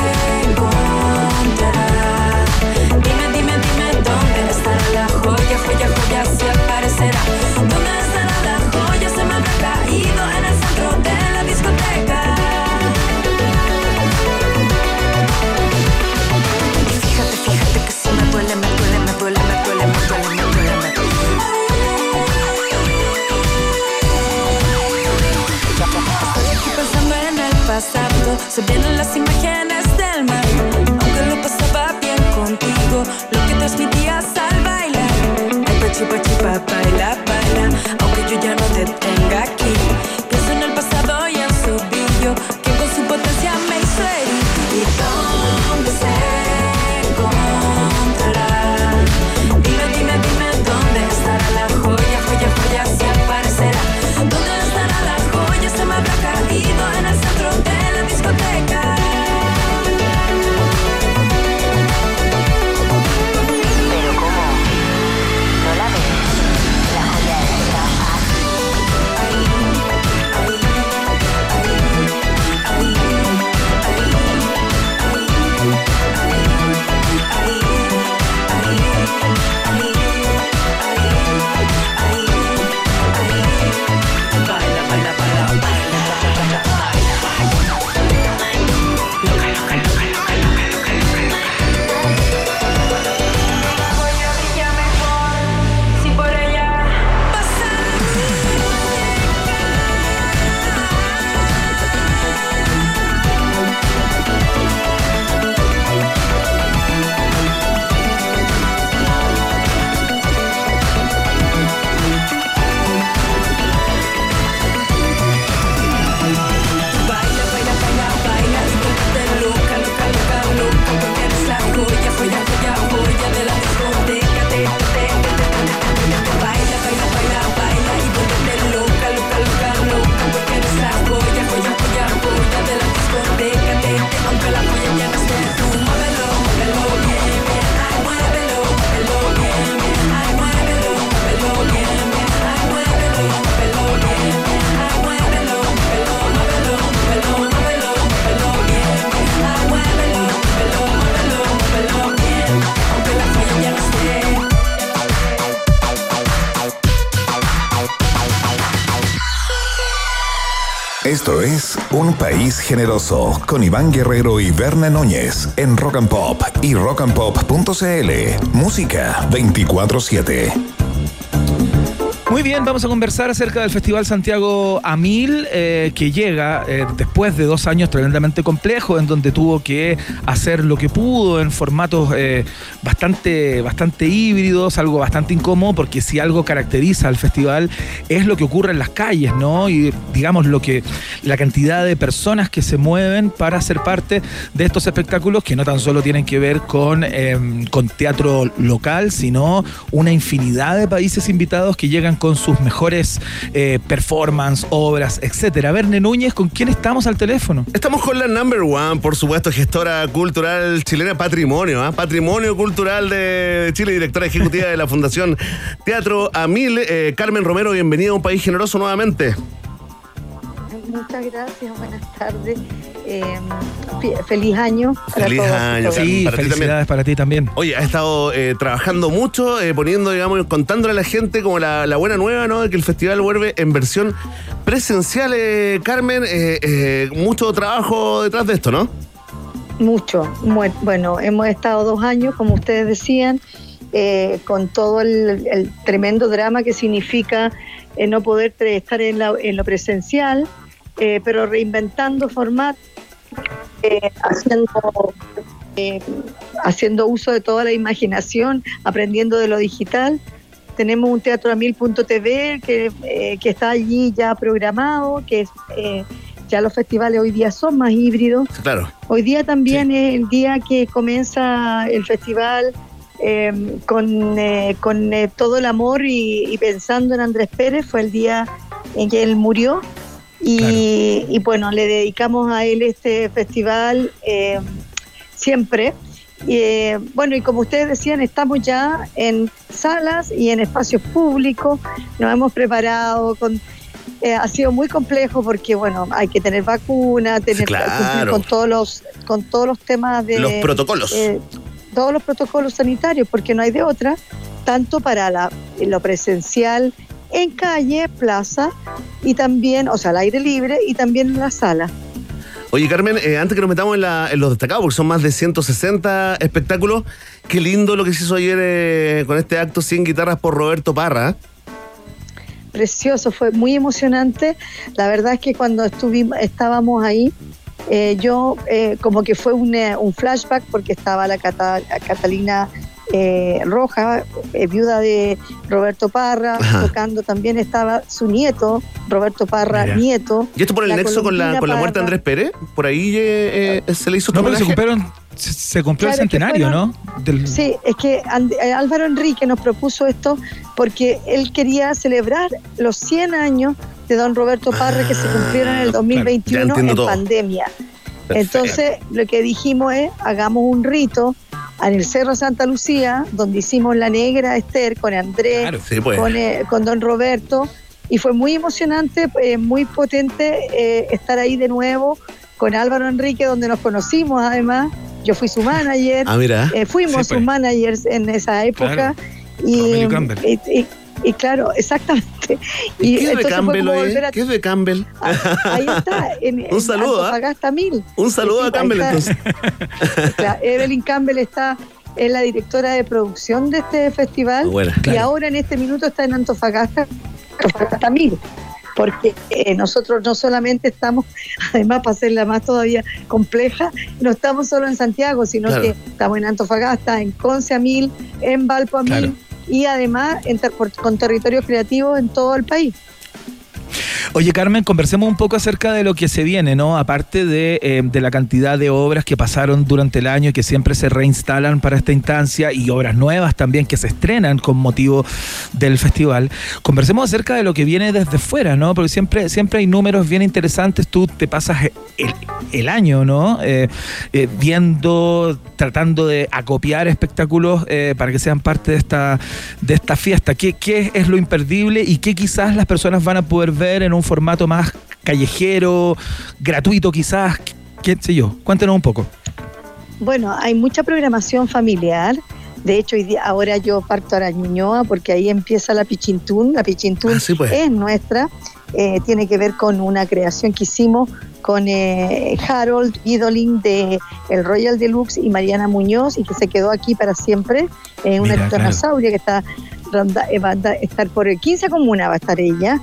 encontrará? Dime, ¿dónde estará la joya? Se aparecerá. ¿Dónde estará la joya? se vienen las imágenes del mar. Aunque lo pasaba bien contigo, lo que transmitías al bailar. Ay, pachi, pachi, pa, baila, baila. Aunque yo ya no te tenga aquí, pienso en el pasado y en su brillo, que con su potencia me hizo herir. ¿Y dónde se encontrará? Dime, dime, dime, ¿dónde estará la joya, joya, joya? Si aparecerá. ¿Dónde estará la joya? Se me habrá caído en el centro de la discoteca. Pero ¿cómo? No la ves. La joya está Esto es Un País Generoso con Iván Guerrero y Berna Núñez en Rock and Pop y rockandpop.cl. Música 24/7. Muy bien, vamos a conversar acerca del Festival Santiago a 1000, que llega después de 2 años tremendamente complejos, en donde tuvo que hacer lo que pudo en formatos bastante híbridos, algo bastante incómodo, porque si algo caracteriza al festival es lo que ocurre en las calles, ¿no? Y digamos la cantidad de personas que se mueven para ser parte de estos espectáculos, que no tan solo tienen que ver con teatro local, sino una infinidad de países invitados que llegan con sus mejores performance, obras, etcétera. Verne Núñez, ¿con quién estamos al teléfono? Estamos con la number one, por supuesto, gestora cultural chilena, Patrimonio, Patrimonio Cultural de Chile, directora ejecutiva de la Fundación Teatro a 1000. Carmen Romero, bienvenida a Un País Generoso nuevamente. Muchas gracias, buenas tardes. Feliz año. Feliz año, sí, para felicidades para ti también. Oye, ha estado trabajando mucho, poniendo, digamos, contándole a la gente como la buena nueva, ¿no? De que el festival vuelve en versión presencial, Carmen. Mucho trabajo detrás de esto, ¿no? Mucho. Bueno, hemos estado 2 años, como ustedes decían, con todo el tremendo drama que significa no poder estar en lo presencial, pero reinventando formatos, haciendo uso de toda la imaginación, aprendiendo de lo digital. Tenemos un Teatro a 1000.tv que está allí ya programado, que ya los festivales hoy día son más híbridos. Claro. Hoy día también es el día que comienza el festival con todo el amor y pensando en Andrés Pérez. Fue el día en que él murió. Y bueno, le dedicamos a él este festival siempre. Bueno, y como ustedes decían, estamos ya en salas y en espacios públicos. Nos hemos preparado ha sido muy complejo porque, bueno, hay que tener vacunas, cumplir con todos los temas de los protocolos. Todos los protocolos sanitarios, porque no hay de otra, tanto para lo presencial en calle, plaza, y también, o sea, al aire libre, y también en la sala. Oye, Carmen, antes que nos metamos en los destacados, porque son más de 160 espectáculos, qué lindo lo que se hizo ayer con este acto 100 guitarras por Roberto Parra. Precioso, fue muy emocionante. La verdad es que cuando estábamos ahí, yo como que fue un flashback porque estaba la Catalina Roja, viuda de Roberto Parra, tocando. También estaba su nieto, Roberto Parra, nieto. ¿Y esto por el nexo con la muerte de Andrés Pérez? ¿Por ahí se le hizo otro homenaje? Se cumplió el centenario, ¿no? Sí, es que Álvaro Enrique nos propuso esto porque él quería celebrar los 100 años de don Roberto Parra que se cumplieron en el 2021 en pandemia. Perfecto. Entonces, lo que dijimos es, hagamos un rito en el Cerro Santa Lucía, donde hicimos la Negra Esther con Andrés, con don Roberto, y fue muy emocionante, muy potente estar ahí de nuevo con Álvaro Enrique, donde nos conocimos además. Yo fui su manager, fuimos sus managers en esa época. Claro. Y claro, exactamente. ¿Y qué es de Campbell? ¿Qué es de Campbell? Ahí está. Un saludo. Antofagasta 1000. Un saludo a Campbell, entonces. Evelyn Campbell es la directora de producción de este festival. Y ahora en este minuto está en Antofagasta 1000. Porque nosotros no solamente estamos, además para hacerla más todavía compleja, no estamos solo en Santiago, sino que estamos en Antofagasta, en Conce a 1000, en Valpo a 1000 y además con territorios creativos en todo el país. Oye, Carmen, conversemos un poco acerca de lo que se viene, ¿no? Aparte de la cantidad de obras que pasaron durante el año y que siempre se reinstalan para esta instancia, y obras nuevas también que se estrenan con motivo del festival. Conversemos acerca de lo que viene desde fuera, ¿no? Porque siempre hay números bien interesantes. Tú te pasas el año, ¿no? Viendo, tratando de acopiar espectáculos para que sean parte de esta fiesta. ¿Qué es lo imperdible y qué quizás las personas van a poder ver en un formato más callejero, gratuito quizás, qué sé yo? Cuéntenos un poco. Bueno, hay mucha programación familiar. De hecho, ahora yo parto a Ñuñoa porque ahí empieza la Pichintún. La Pichintún es nuestra. Tiene que ver con una creación que hicimos con Harold Idolin de el Royal Deluxe y Mariana Muñoz, y que se quedó aquí para siempre. Una titanosauria que va a estar por el 15 Comuna, va a estar ella.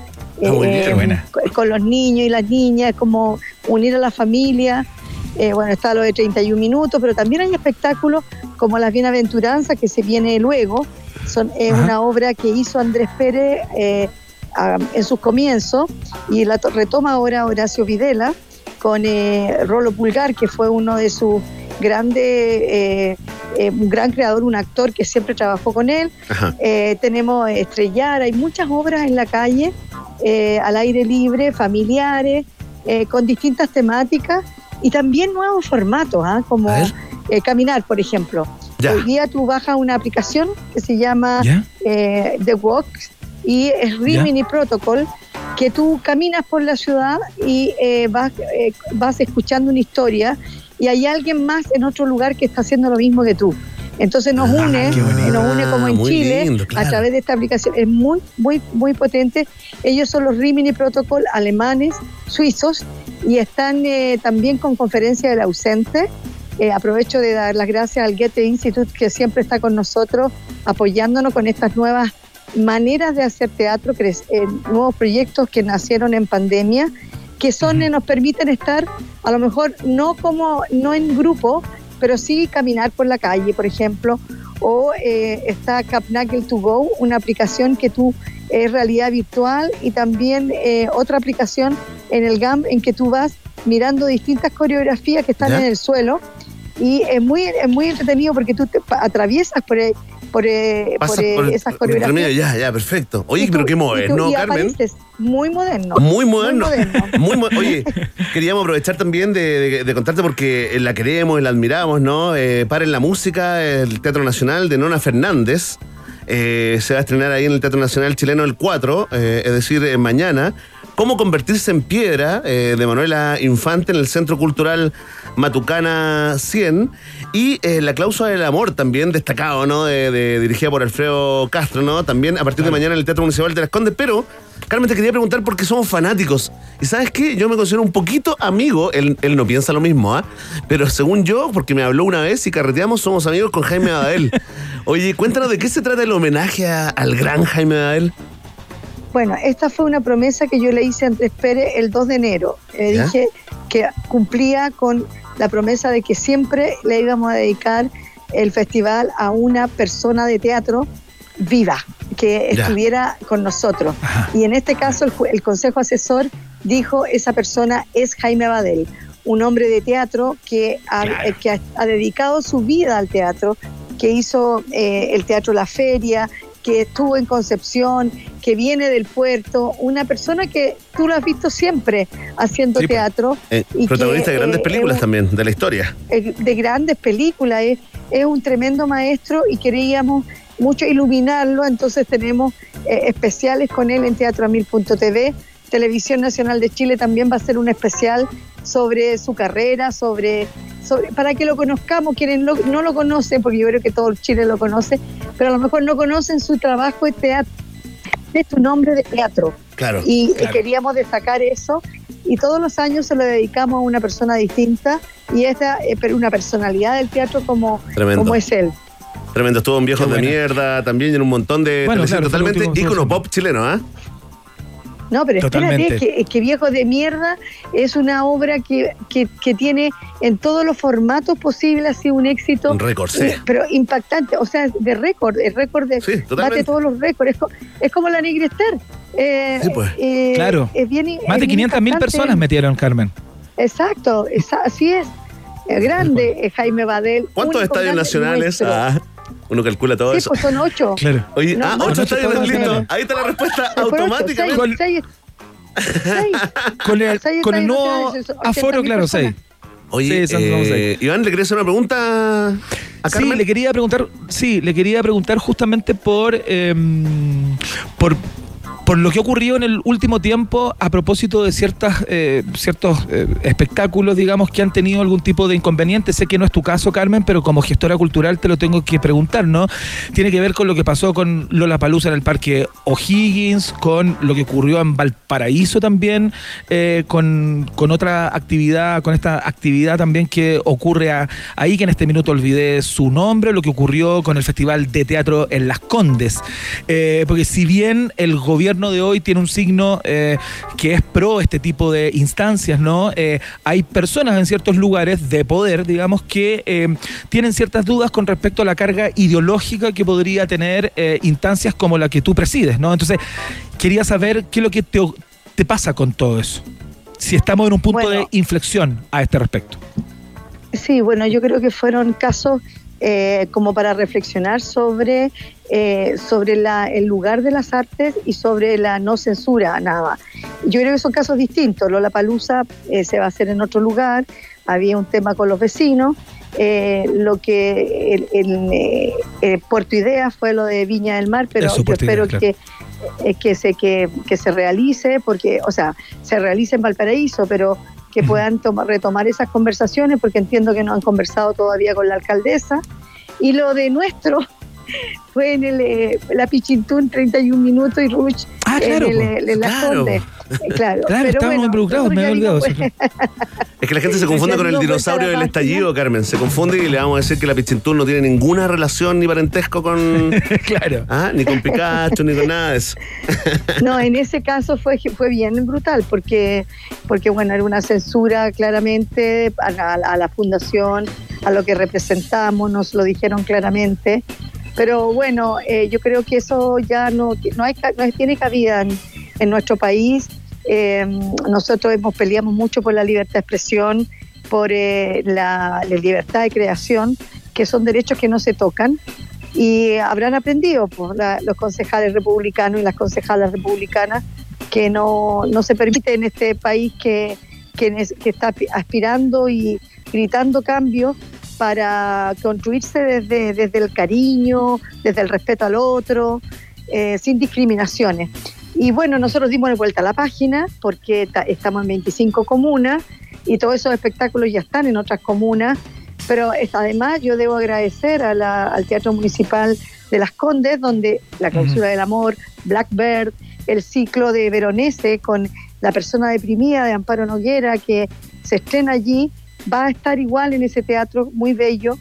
Con los niños y las niñas, como unir a la familia. Está lo de 31 minutos, pero también hay espectáculos como Las Bienaventuranzas, que se viene luego. Es una obra que hizo Andrés Pérez en sus comienzos, y la retoma ahora Horacio Videla con Rolo Pulgar, que fue uno de sus grandes, un gran creador, un actor que siempre trabajó con él. Tenemos Estrellar, hay muchas obras en la calle, al aire libre, familiares, con distintas temáticas y también nuevos formatos, como caminar, por ejemplo. Hoy día tú bajas una aplicación que se llama The Walk y es Rimini Protocol, que tú caminas por la ciudad y vas escuchando una historia, y hay alguien más en otro lugar que está haciendo lo mismo que tú. Entonces nos une como en Chile, lindo, a través de esta aplicación. Es muy, muy, muy potente. Ellos son los Rimini Protocol alemanes, suizos, y están también con Conferencia del Ausente. Aprovecho de dar las gracias al Goethe Institut, que siempre está con nosotros, apoyándonos con estas nuevas maneras de hacer teatro, nuevos proyectos que nacieron en pandemia, que nos permiten estar, a lo mejor no en grupo, pero sí caminar por la calle, por ejemplo. O está Capnagel to Go, una aplicación que es realidad virtual, y también otra aplicación en el GAM en que tú vas mirando distintas coreografías que están en el suelo, y es muy entretenido porque tú te atraviesas por esas coreografías. Ya, perfecto. Oye, pero qué moderno, Carmen. Muy moderno. Muy moderno. Oye, queríamos aprovechar también de contarte, porque la queremos y la admiramos, ¿no? Paren la música, el Teatro Nacional de Nona Fernández. Se va a estrenar ahí en el Teatro Nacional Chileno el 4, es decir, mañana. Cómo convertirse en piedra, de Manuela Infante, en el Centro Cultural Matucana 100, y La Cláusula del Amor, también destacado, ¿no? Dirigida por Alfredo Castro, ¿no? También a partir de mañana en el Teatro Municipal de Las Condes. Pero, Carmen, te quería preguntar porque somos fanáticos. Y ¿sabes qué? Yo me considero un poquito amigo, él no piensa lo mismo, pero según yo, porque me habló una vez y carreteamos, somos amigos con Jaime Bael. Oye, cuéntanos de qué se trata el homenaje al gran Jaime Bael. Bueno, esta fue una promesa que yo le hice a Andrés Pérez el 2 de enero. Le dije, que cumplía con la promesa de que siempre le íbamos a dedicar el festival a una persona de teatro viva, que estuviera con nosotros. Ajá. Y en este caso el Consejo Asesor dijo, esa persona es Jaime Badel, un hombre de teatro que ha dedicado su vida al teatro, que hizo el Teatro La Feria, que estuvo en Concepción, que viene del puerto, una persona que tú lo has visto siempre haciendo teatro. Y protagonista de grandes películas también, de la historia. De grandes películas, es un tremendo maestro y queríamos mucho iluminarlo, entonces tenemos especiales con él en teatroamil.tv. Televisión Nacional de Chile también va a hacer un especial sobre su carrera, sobre para que lo conozcamos, quienes no lo conocen, porque yo creo que todo Chile lo conoce, pero a lo mejor no conocen su trabajo de teatro, es su nombre de teatro. Claro. Y queríamos destacar eso, y todos los años se lo dedicamos a una persona distinta, y esta una personalidad del teatro como es él. Tremendo, estuvo en Viejos de Mierda, también en un montón de totalmente ícono pop chileno, ¿ah? No, pero espérate, que Viejos de Mierda es una obra que tiene en todos los formatos posibles, ha sido un éxito. Un récord, sí. Pero impactante, o sea, el récord bate todos los récords. Es como la Negra Esther. Sí, pues. Claro. Más de 500.000 personas metieron, Carmen. Exacto, así es. Grande, Jaime Badel. ¿Cuántos estadios nacionales? Uno calcula todo eso. Pues son 8. Claro. Oye, 8 estadios, listo. Ahí está la respuesta automáticamente. 6. Con el nuevo aforo, claro, 6. Oye, Iván, ¿le querías hacer una pregunta a Carmen? Sí, le quería preguntar justamente por lo que ocurrió en el último tiempo a propósito de ciertos espectáculos, digamos, que han tenido algún tipo de inconveniente. Sé que no es tu caso, Carmen, pero como gestora cultural te lo tengo que preguntar, ¿no? Tiene que ver con lo que pasó con Lollapalooza en el Parque O'Higgins, con lo que ocurrió en Valparaíso también, con otra actividad, con esta actividad también que ocurre ahí, que en este minuto olvidé su nombre, lo que ocurrió con el Festival de Teatro en Las Condes. Porque si bien el gobierno de hoy tiene un signo que es pro este tipo de instancias, ¿no? Hay personas en ciertos lugares de poder, digamos, que tienen ciertas dudas con respecto a la carga ideológica que podría tener instancias como la que tú presides, ¿no? Entonces, quería saber qué es lo que te pasa con todo eso. Si estamos en un punto de inflexión a este respecto. Sí, bueno, yo creo que fueron casos como para reflexionar sobre el lugar de las artes y sobre la no censura, nada. Yo creo que son casos distintos. Lollapalooza se va a hacer en otro lugar, había un tema con los vecinos, lo que el Puerto Idea fue lo de Viña del Mar, pero yo espero que se realice, porque, o sea, se realice en Valparaíso, pero que puedan retomar esas conversaciones, porque entiendo que no han conversado todavía con la alcaldesa. Y lo de nuestro fue en la Pichintún, 31 minutos, y Ruch en la Conde. Claro, pero estábamos involucrados, me he olvidado. Es que la gente se confunde con el dinosaurio del estallido, Carmen. Se confunde y le vamos a decir que la Pichintún no tiene ninguna relación ni parentesco con... ni con Pikachu, ni con nada de eso. No, en ese caso fue bien brutal, porque bueno, era una censura claramente a la fundación, a lo que representamos, nos lo dijeron claramente. Pero bueno, yo creo que eso ya no tiene cabida en nuestro país. Nosotros peleamos mucho por la libertad de expresión, por la libertad de creación, que son derechos que no se tocan. Y habrán aprendido los concejales republicanos y las concejalas republicanas que no se permite en este país que está aspirando y gritando cambios para construirse desde el cariño, desde el respeto al otro, sin discriminaciones. Y bueno, nosotros dimos vuelta a la página porque estamos en 25 comunas y todos esos espectáculos ya están en otras comunas, pero además yo debo agradecer al Teatro Municipal de Las Condes, donde La Clausura del Amor, Blackbird, el ciclo de Veronese con La Persona Deprimida de Amparo Noguera, que se estrena allí, va a estar igual en ese teatro muy bello,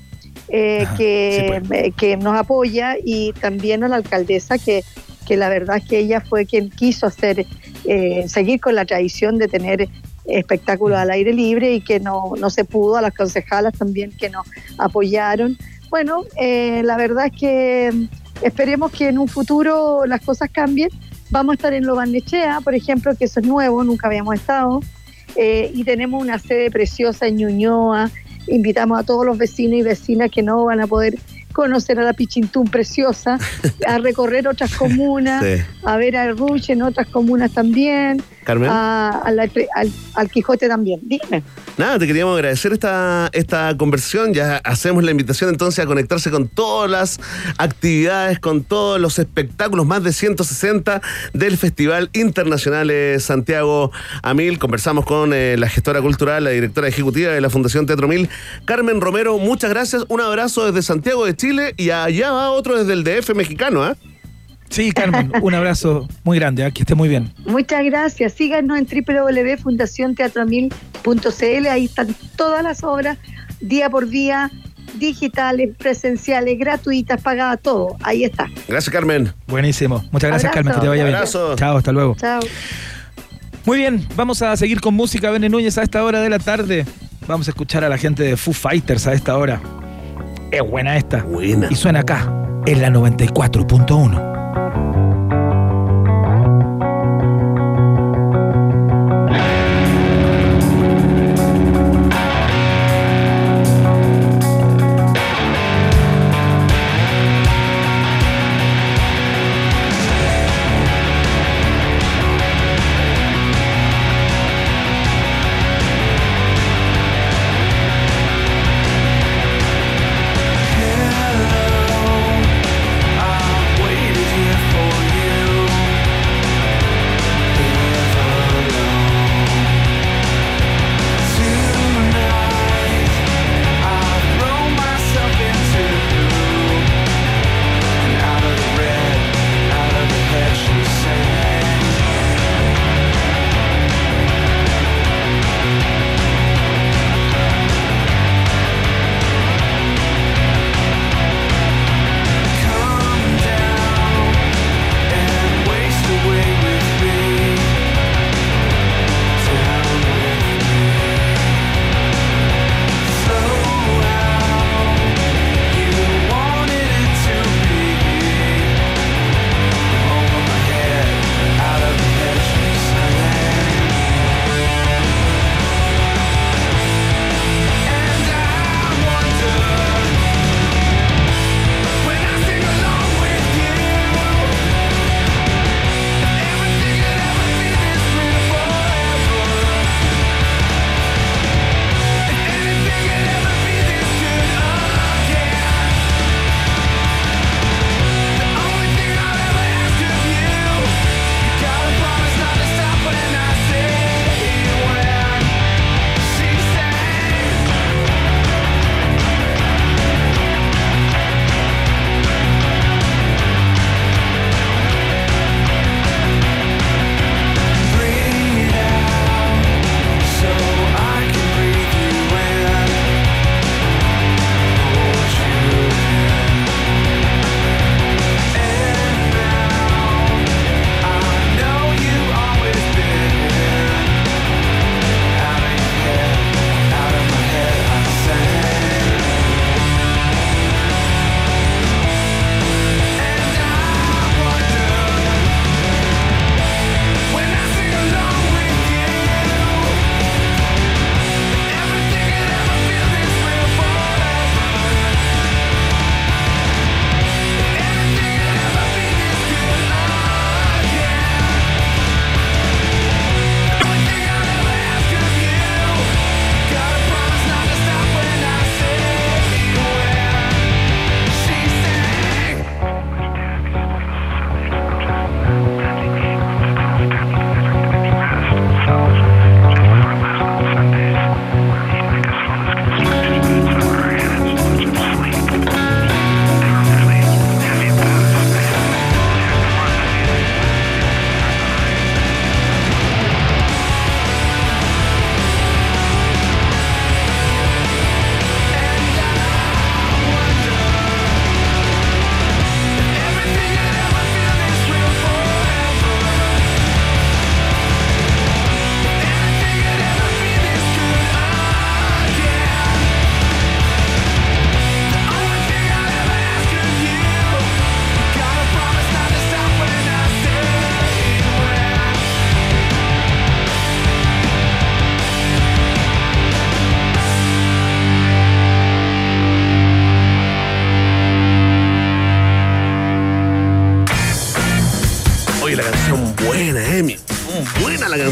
que nos apoya, y también a la alcaldesa, que la verdad es que ella fue quien quiso seguir con la tradición de tener espectáculos al aire libre y que no se pudo, a las concejalas también que nos apoyaron. Bueno, la verdad es que esperemos que en un futuro las cosas cambien. Vamos a estar en Lo Barnechea, por ejemplo, que eso es nuevo, nunca habíamos estado, y tenemos una sede preciosa en Ñuñoa. Invitamos a todos los vecinos y vecinas que no van a poder conocer a la Pichintún preciosa, a recorrer otras comunas, sí, a ver a Ruche en otras comunas también, Carmen, al Quijote también. Dime. Nada, te queríamos agradecer esta conversación. Ya hacemos la invitación entonces a conectarse con todas las actividades, con todos los espectáculos, más de 160 del Festival Internacional Santiago A1000. Conversamos con la gestora cultural, la directora ejecutiva de la Fundación Teatro A1000, Carmen Romero. Muchas gracias, un abrazo desde Santiago de Chile y allá va otro desde el DF mexicano, ¿eh? Sí, Carmen, un abrazo muy grande, que esté muy bien. Muchas gracias. Síganos en www.fundacionteatroamil.cl. Ahí están todas las obras, día por día, digitales, presenciales, gratuitas, pagadas, todo. Ahí está. Gracias, Carmen. Buenísimo. Muchas gracias, Abrazo. Carmen, que te vaya bien. Abrazo. Chao, hasta luego. Chao. Muy bien, vamos a seguir con música. Bene Núñez a esta hora de la tarde. Vamos a escuchar a la gente de Foo Fighters a esta hora. Es buena esta. Buena. Y suena acá, en la 94.1. Waiting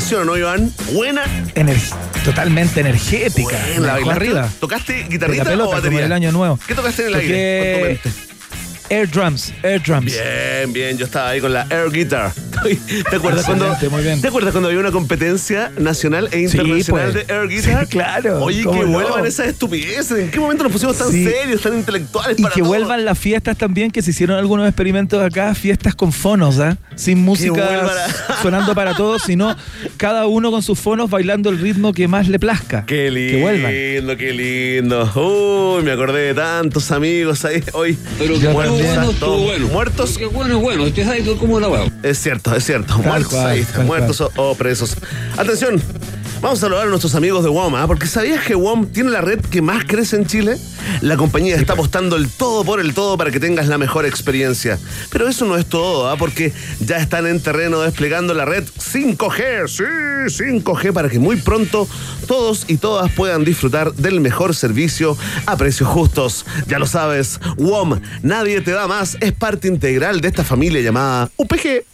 canción, ¿no, Iván? Buena. Totalmente energética. ¿La bailaste? Arriba. ¿Tocaste guitarrita pelota, o batería? como el año nuevo. ¿Qué tocaste en el aire? Con tu mente. Air drums. Bien, yo estaba ahí con la air guitar. ¿Te acuerdas cuando había una competencia nacional e internacional de air guitar? Sí, claro. Oye, que vuelvan esas estupideces. ¿En qué momento nos pusimos tan serios, tan intelectuales y para que todo? vuelvan las fiestas también, que se hicieron algunos experimentos acá, fiestas con fonos, sin música sonando para todos, sino cada uno con sus fonos bailando el ritmo que más le plazca. Qué lindo, que vuelvan. Qué lindo. Uy, me acordé de tantos amigos ahí hoy. Pero que estuvo bueno. Muertos. Que bueno. Usted sabe cómo la huevo. Es cierto. Muertos ahí, muertos o presos. Atención, vamos a saludar a nuestros amigos de WOM, porque ¿sabías que WOM tiene la red que más crece en Chile? La compañía está apostando el todo por el todo para que tengas la mejor experiencia. Pero eso no es todo, porque ya están en terreno desplegando la red 5G. Sí, 5G, para que muy pronto todos y todas puedan disfrutar del mejor servicio a precios justos. Ya lo sabes, WOM, nadie te da más, es parte integral de esta familia llamada UPG.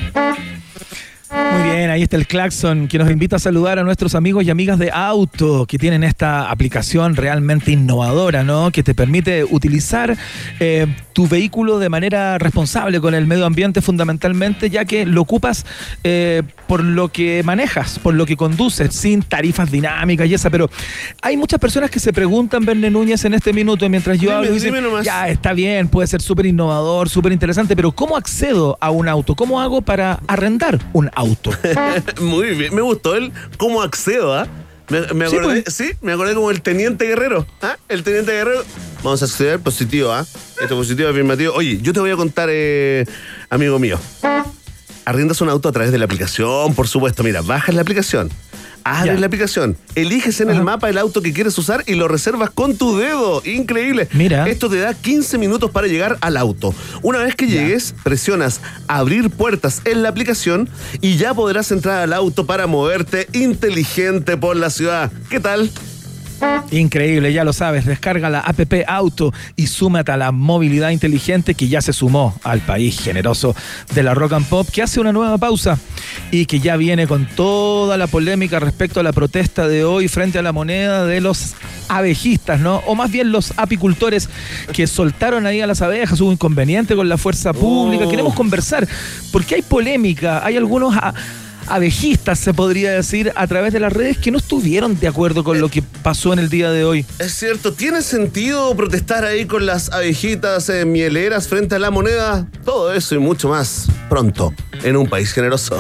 Muy bien, ahí está el claxon que nos invita a saludar a nuestros amigos y amigas de Auto, que tienen esta aplicación realmente innovadora, ¿no? Que te permite utilizar tu vehículo de manera responsable con el medio ambiente, fundamentalmente, ya que lo ocupas por lo que manejas, por lo que conduces, sin tarifas dinámicas y esa. Pero hay muchas personas que se preguntan, Verne Núñez, en este minuto, mientras yo hablo, y dicen, ya, está bien, puede ser súper innovador, súper interesante, pero ¿cómo accedo a un auto? ¿Cómo hago para arrendar un auto? Muy bien, me gustó el cómo accedo, ¿ah? Me acordé, me acordé como el Teniente Guerrero. ¿Ah? El Teniente Guerrero. Vamos a acceder positivo, ¿ah? Esto positivo, afirmativo. Oye, yo te voy a contar, amigo mío. Arriendas un auto a través de la aplicación, por supuesto. Mira, bajas la aplicación. Abres la aplicación, eliges en el mapa el auto que quieres usar y lo reservas con tu dedo. Increíble. Mira. Esto te da 15 minutos para llegar al auto. Una vez que llegues, presionas abrir puertas en la aplicación y ya podrás entrar al auto para moverte inteligente por la ciudad. ¿Qué tal? Increíble, ya lo sabes, descarga la app Auto y súmate a la movilidad inteligente que ya se sumó al país generoso de la Rock and Pop, que hace una nueva pausa y que ya viene con toda la polémica respecto a la protesta de hoy frente a la moneda de los abejistas, ¿no? O más bien los apicultores que soltaron ahí a las abejas. Hubo inconveniente con la fuerza pública. Queremos conversar porque hay polémica, hay algunos abejistas, se podría decir, a través de las redes que no estuvieron de acuerdo con lo que pasó en el día de hoy. Es cierto, ¿tiene sentido protestar ahí con las abejitas mieleras frente a la moneda? Todo eso y mucho más pronto en Un País Generoso.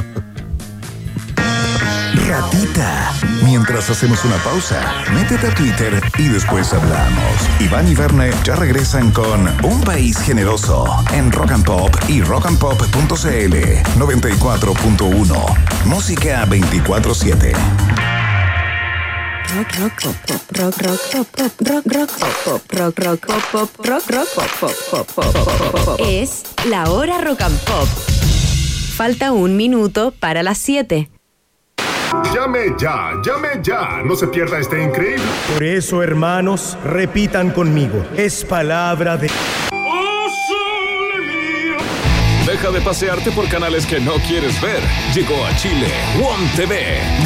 Ratita. Mientras hacemos una pausa, métete a Twitter y después hablamos. Iván y Verne ya regresan con Un País Generoso en Rock and Pop y rockandpop.cl 94.1. Música 24/7. Es la hora Rock and Pop. Falta 1 minuto para las 7. Llame ya, no se pierda este increíble. Por eso, hermanos, repitan conmigo, es palabra de... Deja de pasearte por canales que no quieres ver. Llegó a Chile WOM TV.